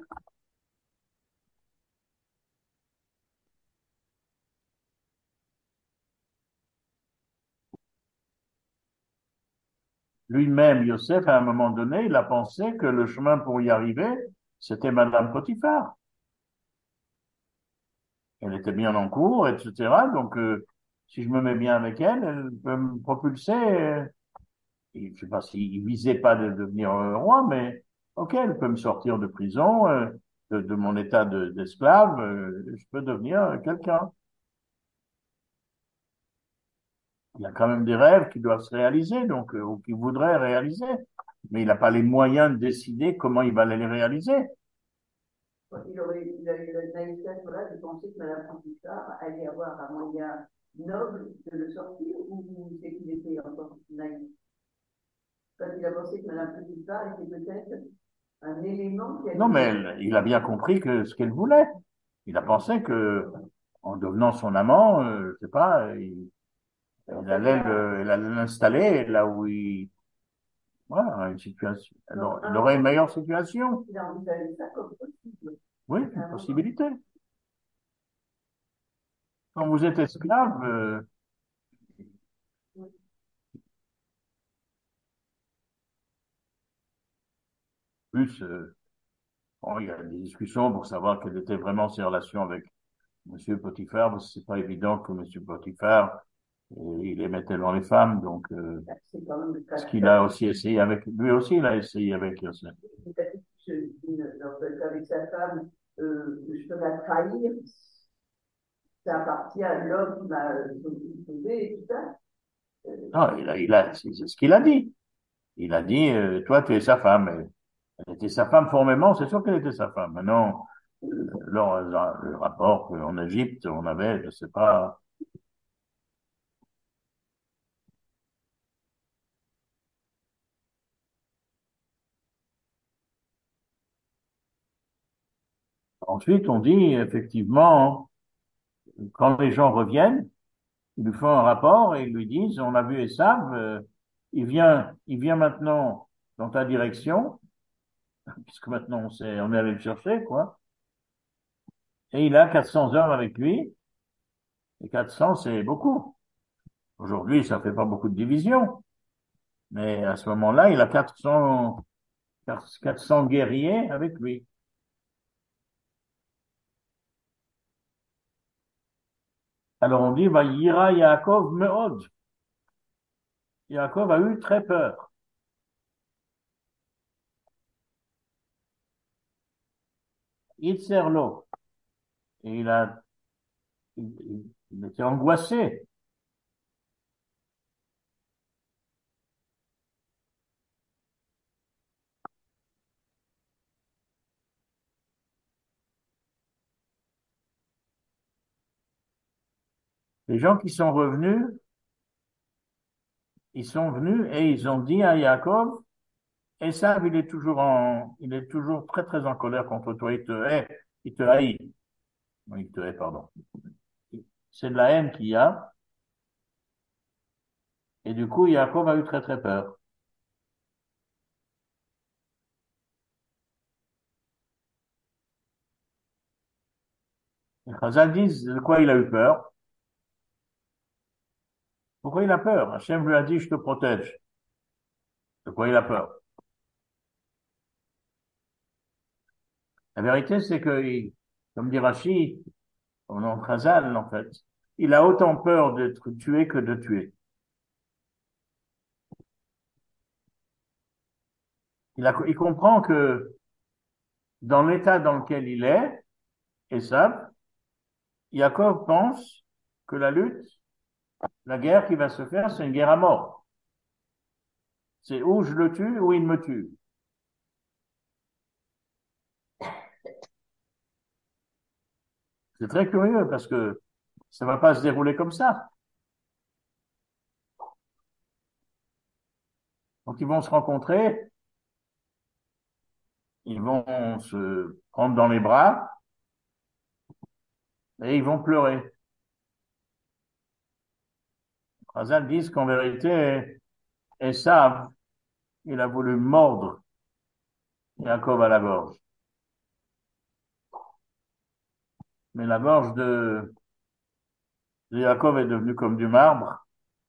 Lui-même, Yosef, à un moment donné, il a pensé que le chemin pour y arriver, c'était Madame Potiphar. Elle était bien en cours, et cetera. Donc, euh, si je me mets bien avec elle, elle peut me propulser. euh, et je sais pas s'il visait pas de devenir euh, roi, mais ok, elle peut me sortir de prison, euh, de, de mon état de- d'esclave, euh, je peux devenir euh, quelqu'un. Il y a quand même des rêves qui doivent se réaliser, donc, euh, ou qu'il voudrait réaliser. Mais il n'a pas les moyens de décider comment il va les réaliser. Il aurait, il a eu la naïveté à ce moment-là de penser que Mme Francisca allait avoir un moyen noble de le sortir, ou c'est qu'il était encore naïf? Quand il a pensé que Mme Francisca était peut-être un élément qui Non, allait. mais elle- il a bien compris que ce qu'elle voulait. Il a pensé que, en devenant son amant, euh, je sais pas, il, En elle fait, allait là, le, elle allait l'installer là où il, voilà, une situation, elle donc, aurait- il un aurait une moment, meilleure situation. il a envisagé ça comme possible. Oui, À une un moment. possibilité. Quand vous êtes esclave, euh, plus, euh, bon, il y a des discussions pour savoir quelles étaient vraiment ses relations avec Monsieur Potiphar, parce que c'est pas évident que Monsieur Potiphar, euh, il aimait tellement les femmes, donc, euh, C'est quand même le cas ce de qu'il a aussi essayé avec, lui aussi, il a essayé avec Yosef. avec sa femme, euh, je peux la trahir, ça appartient à l'homme qui m'a sauvé et tout ça. Euh, Non, il a, il a, c'est c'est ce qu'il a dit. Il a dit, euh, toi, tu es sa femme. Elle elle était sa femme formellement, c'est sûr qu'elle était sa femme. Maintenant, euh, lors, le rapport qu'en Égypte, on avait, je sais pas. Ensuite, on dit, effectivement, quand les gens reviennent, ils lui font un rapport et ils lui disent, on a vu Esav, euh, il vient, il vient maintenant dans ta direction, puisque maintenant on sait, on est allé le chercher, quoi. Et il a quatre cents hommes avec lui, et quatre cents, c'est beaucoup. Aujourd'hui, ça fait pas beaucoup de divisions. Mais à ce moment-là, il a quatre cents, quatre cents guerriers avec lui. Alors on dit, bah, Yira Yaakov meod. Yaakov a eu très peur. Yitzerlo. Et il a, il, il était angoissé. Les gens qui sont revenus, ils sont venus et ils ont dit à Yaakov, Esav, il est toujours en, il est toujours très très en colère contre toi. Il te hait. il te haït. Non, il te hait, pardon. C'est de la haine qu'il y a. Et du coup, Yaakov a eu très très peur. Les Chazal disent de quoi il a eu peur. Pourquoi il a peur? Hachem lui a dit, je te protège. De quoi il a peur? La vérité, c'est que, il- comme dit Rashi, au nom de Chazal, en fait, il a autant peur d'être tué que de tuer. Il a, il comprend que dans l'état dans lequel il est, et ça, Yaakov pense que la lutte, la guerre qui va se faire, c'est une guerre à mort. C'est ou je le tue ou il me tue. C'est très curieux parce que ça va pas se dérouler comme ça. Donc ils vont se rencontrer, ils vont se prendre dans les bras et ils vont pleurer. Chazal disent qu'en vérité, Esav, il a voulu mordre Yaakov à la gorge. Mais la gorge de, de Yaakov est devenue comme du marbre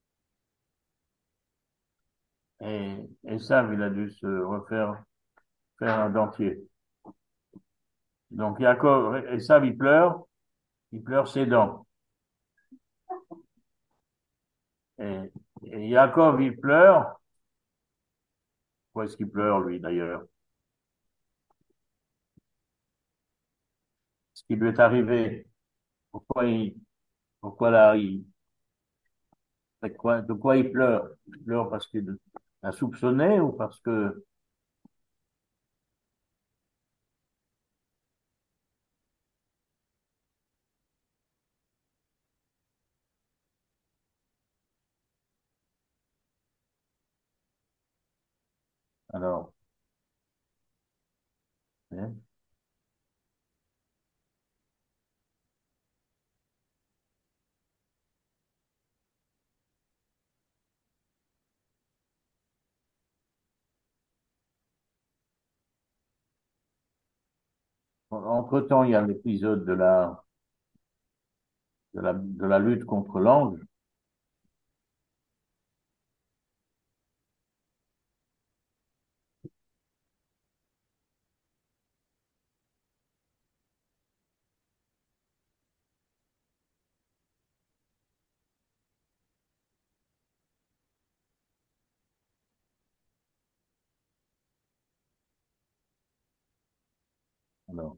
et Esav, il a dû se refaire faire un dentier. Donc Yaakov, Esav, il pleure, il pleure ses dents. Et, et Yaakov, il pleure. Pourquoi est-ce qu'il pleure, lui, d'ailleurs? Ce qui lui est arrivé. Pourquoi il, pourquoi là, il, de quoi, de quoi il pleure? Il pleure parce qu'il a soupçonné ou parce que, alors, hein. Entre-temps, il y a l'épisode de la, de la, de la lutte contre l'ange. Alors,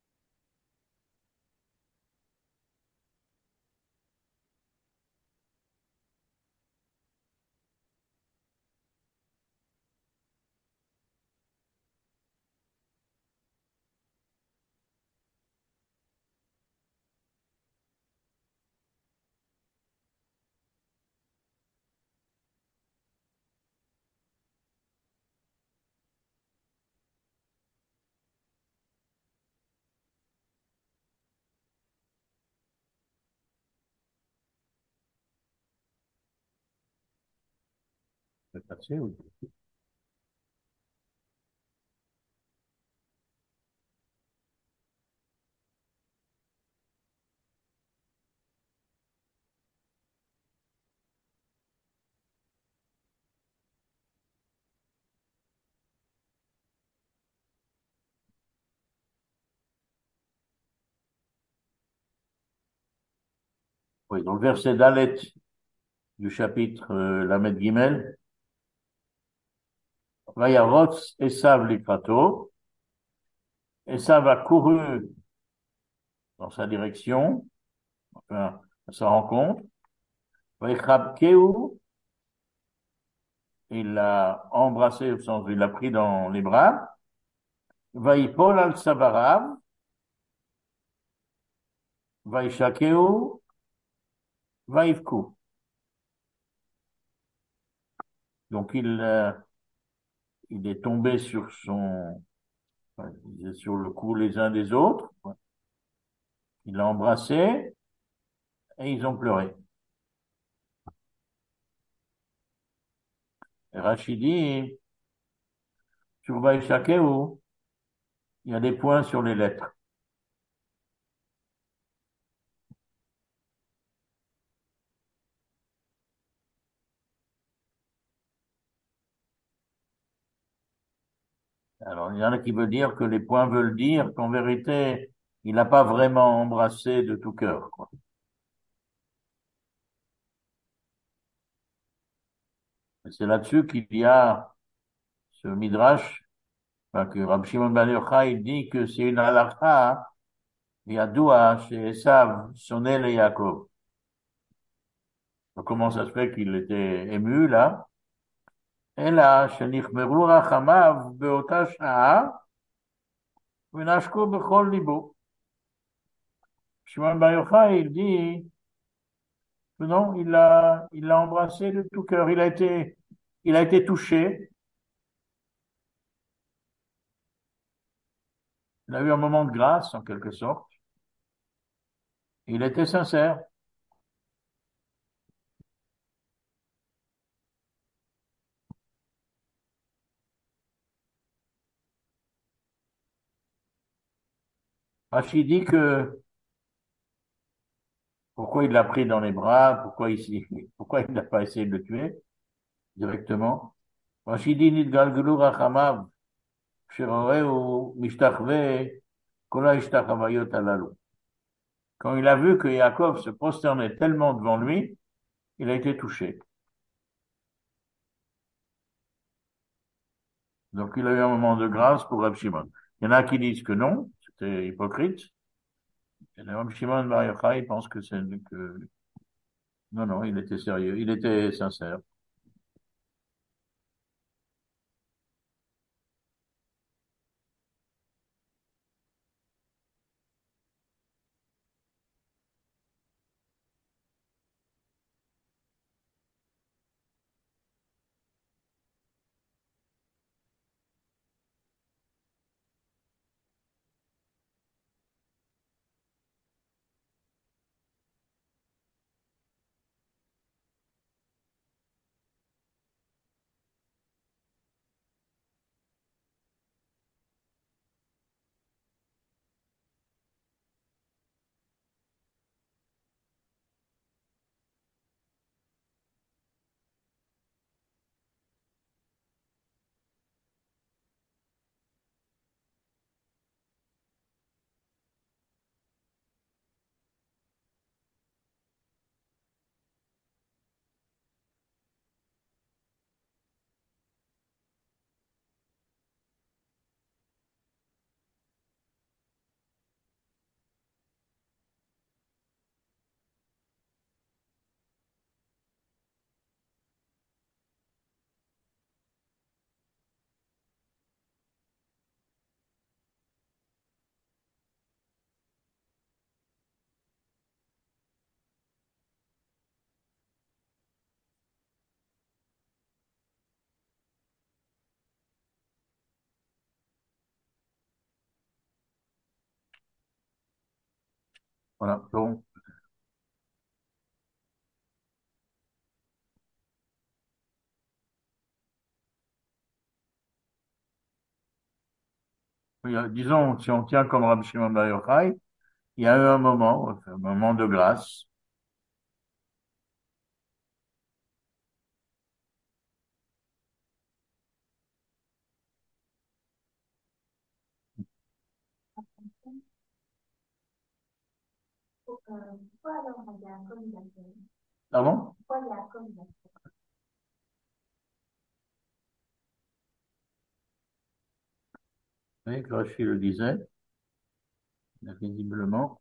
c'est passé, oui. Oui, dans le verset d'Alet du chapitre euh, Lamed Gimel, Vayarots Esav Likrato, Esav a couru dans sa direction, enfin, à sa rencontre, Vaychabkeu, il l'a embrassé au sens où il l'a pris dans les bras, Vaipol al Sabarav, Vaishakeu, Vaivku. Donc il, euh, il est tombé sur son, enfin, il est sur le cou les uns des autres, Il l'a embrassé et ils ont pleuré. Et Rachid dit, Turba Ishakeu, il y a des points sur les lettres. Alors, il y en a qui veulent dire que les points veulent dire qu'en vérité, il n'a pas vraiment embrassé de tout cœur, quoi. Et c'est là-dessus qu'il y a ce midrash, enfin, que Rabbi Shimon ben Yochai dit que c'est une halakha, yadoua chez Esav, sonné le Yaakov. Donc, comment ça se fait qu'il était ému, là? Et là, shenichmeru rachamav beota sha'a, v'nashko bechol libo. Shimon ben Yochai, il dit, non, il l'a, il l'a embrassé de tout cœur. Il a été, il a été touché. Il a eu un moment de grâce, en quelque sorte. Il était sincère. Rachid dit que pourquoi il l'a pris dans les bras, pourquoi il, pourquoi il n'a pas essayé de le tuer directement. Rachid dit nitgalgelu rachamav shiroreu mishtachve kola ishtachavayot alalu. Quand il a vu que Yaakov se prosternait tellement devant lui, il a été touché. Donc il a eu un moment de grâce pour Rab Shimon. Il y en a qui disent que non, c'était hypocrite. Et Rab Shimon Bar Yochai pense que c'est que non, non, il était sérieux, il était sincère. Voilà. Donc, oui, euh, disons, si on tient comme Rabbi Shimon Bar Yochai, il y a eu un moment, un moment de grâce. Pourquoi alors il y a un commun d'accueil? Pardon? Pourquoi il y a un commun d'accueil? Oui, que Rachid le disait, visiblement.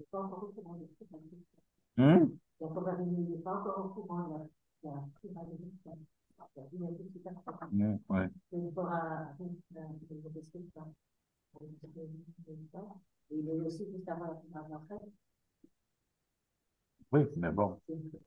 pas encore au courant de ce que ça veut dire. Hum? La probabilité n'est pas encore au courant de la, la probabilité. Il y a tout super important. Hum, ouais. Il faudra développer ça. Et il est aussi juste avant la fin de la retraite. Oui, mais bon.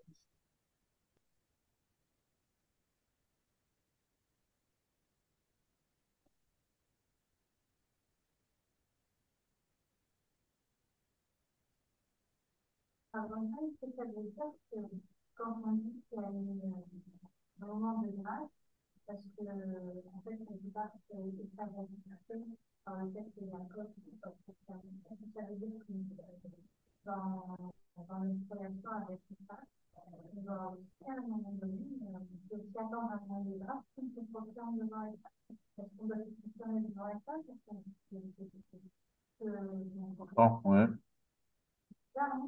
Avant ça, ce que ça veut dire que quand on dit qu'il y a un moment de grâce, parce que, en fait, on ne peut pas faire la personne par le fait que la cause, ça veut dire que dans, dans une relation avec une femme, on va aussi à un moment donné, on peut aussi attendre un moment de grâce pour se fonctionner devant elle. Parce qu'on doit se fonctionner devant elle, parce que c'est Bon, ouais. ça, hein.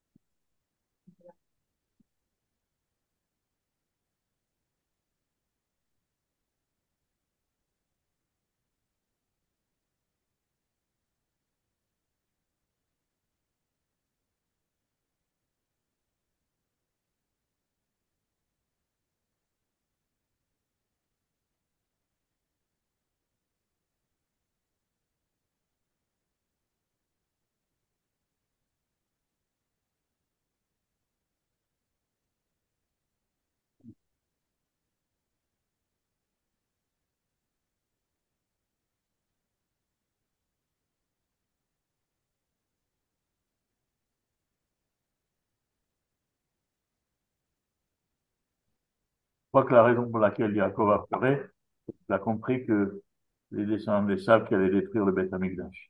Je crois que la raison pour laquelle Yaakov a pleuré, il a compris que les descendants d'Ésav qui allaient détruire le Beth Amikdash.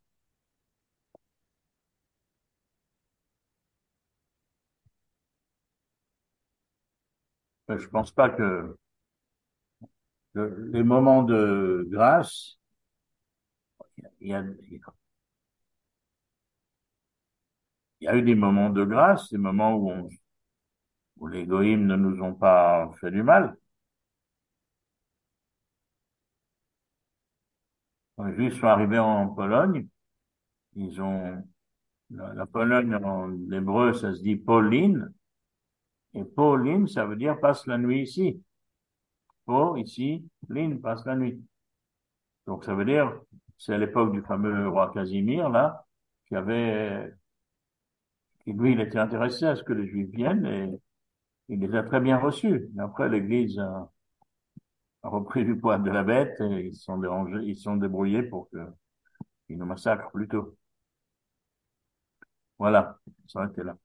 Mais je pense pas que, que les moments de grâce, il y a, il y a eu des moments de grâce, des moments où, on, où les goïms ne nous ont pas fait du mal. Quand les Juifs sont arrivés en Pologne, ils ont, la, la Pologne en hébreu, ça se dit Pauline, et Pauline, ça veut dire passe la nuit ici. Paul, ici, Lynn, passe la nuit. Donc ça veut dire, c'est à l'époque du fameux roi Casimir, là, qui avait, qui lui, il était intéressé à ce que les Juifs viennent et il les a très bien reçus. Mais après, l'Église a, a repris du poil de la bête et ils se sont dérangés, ils se sont débrouillés pour qu'ils nous massacrent plutôt. Voilà, ça a été là.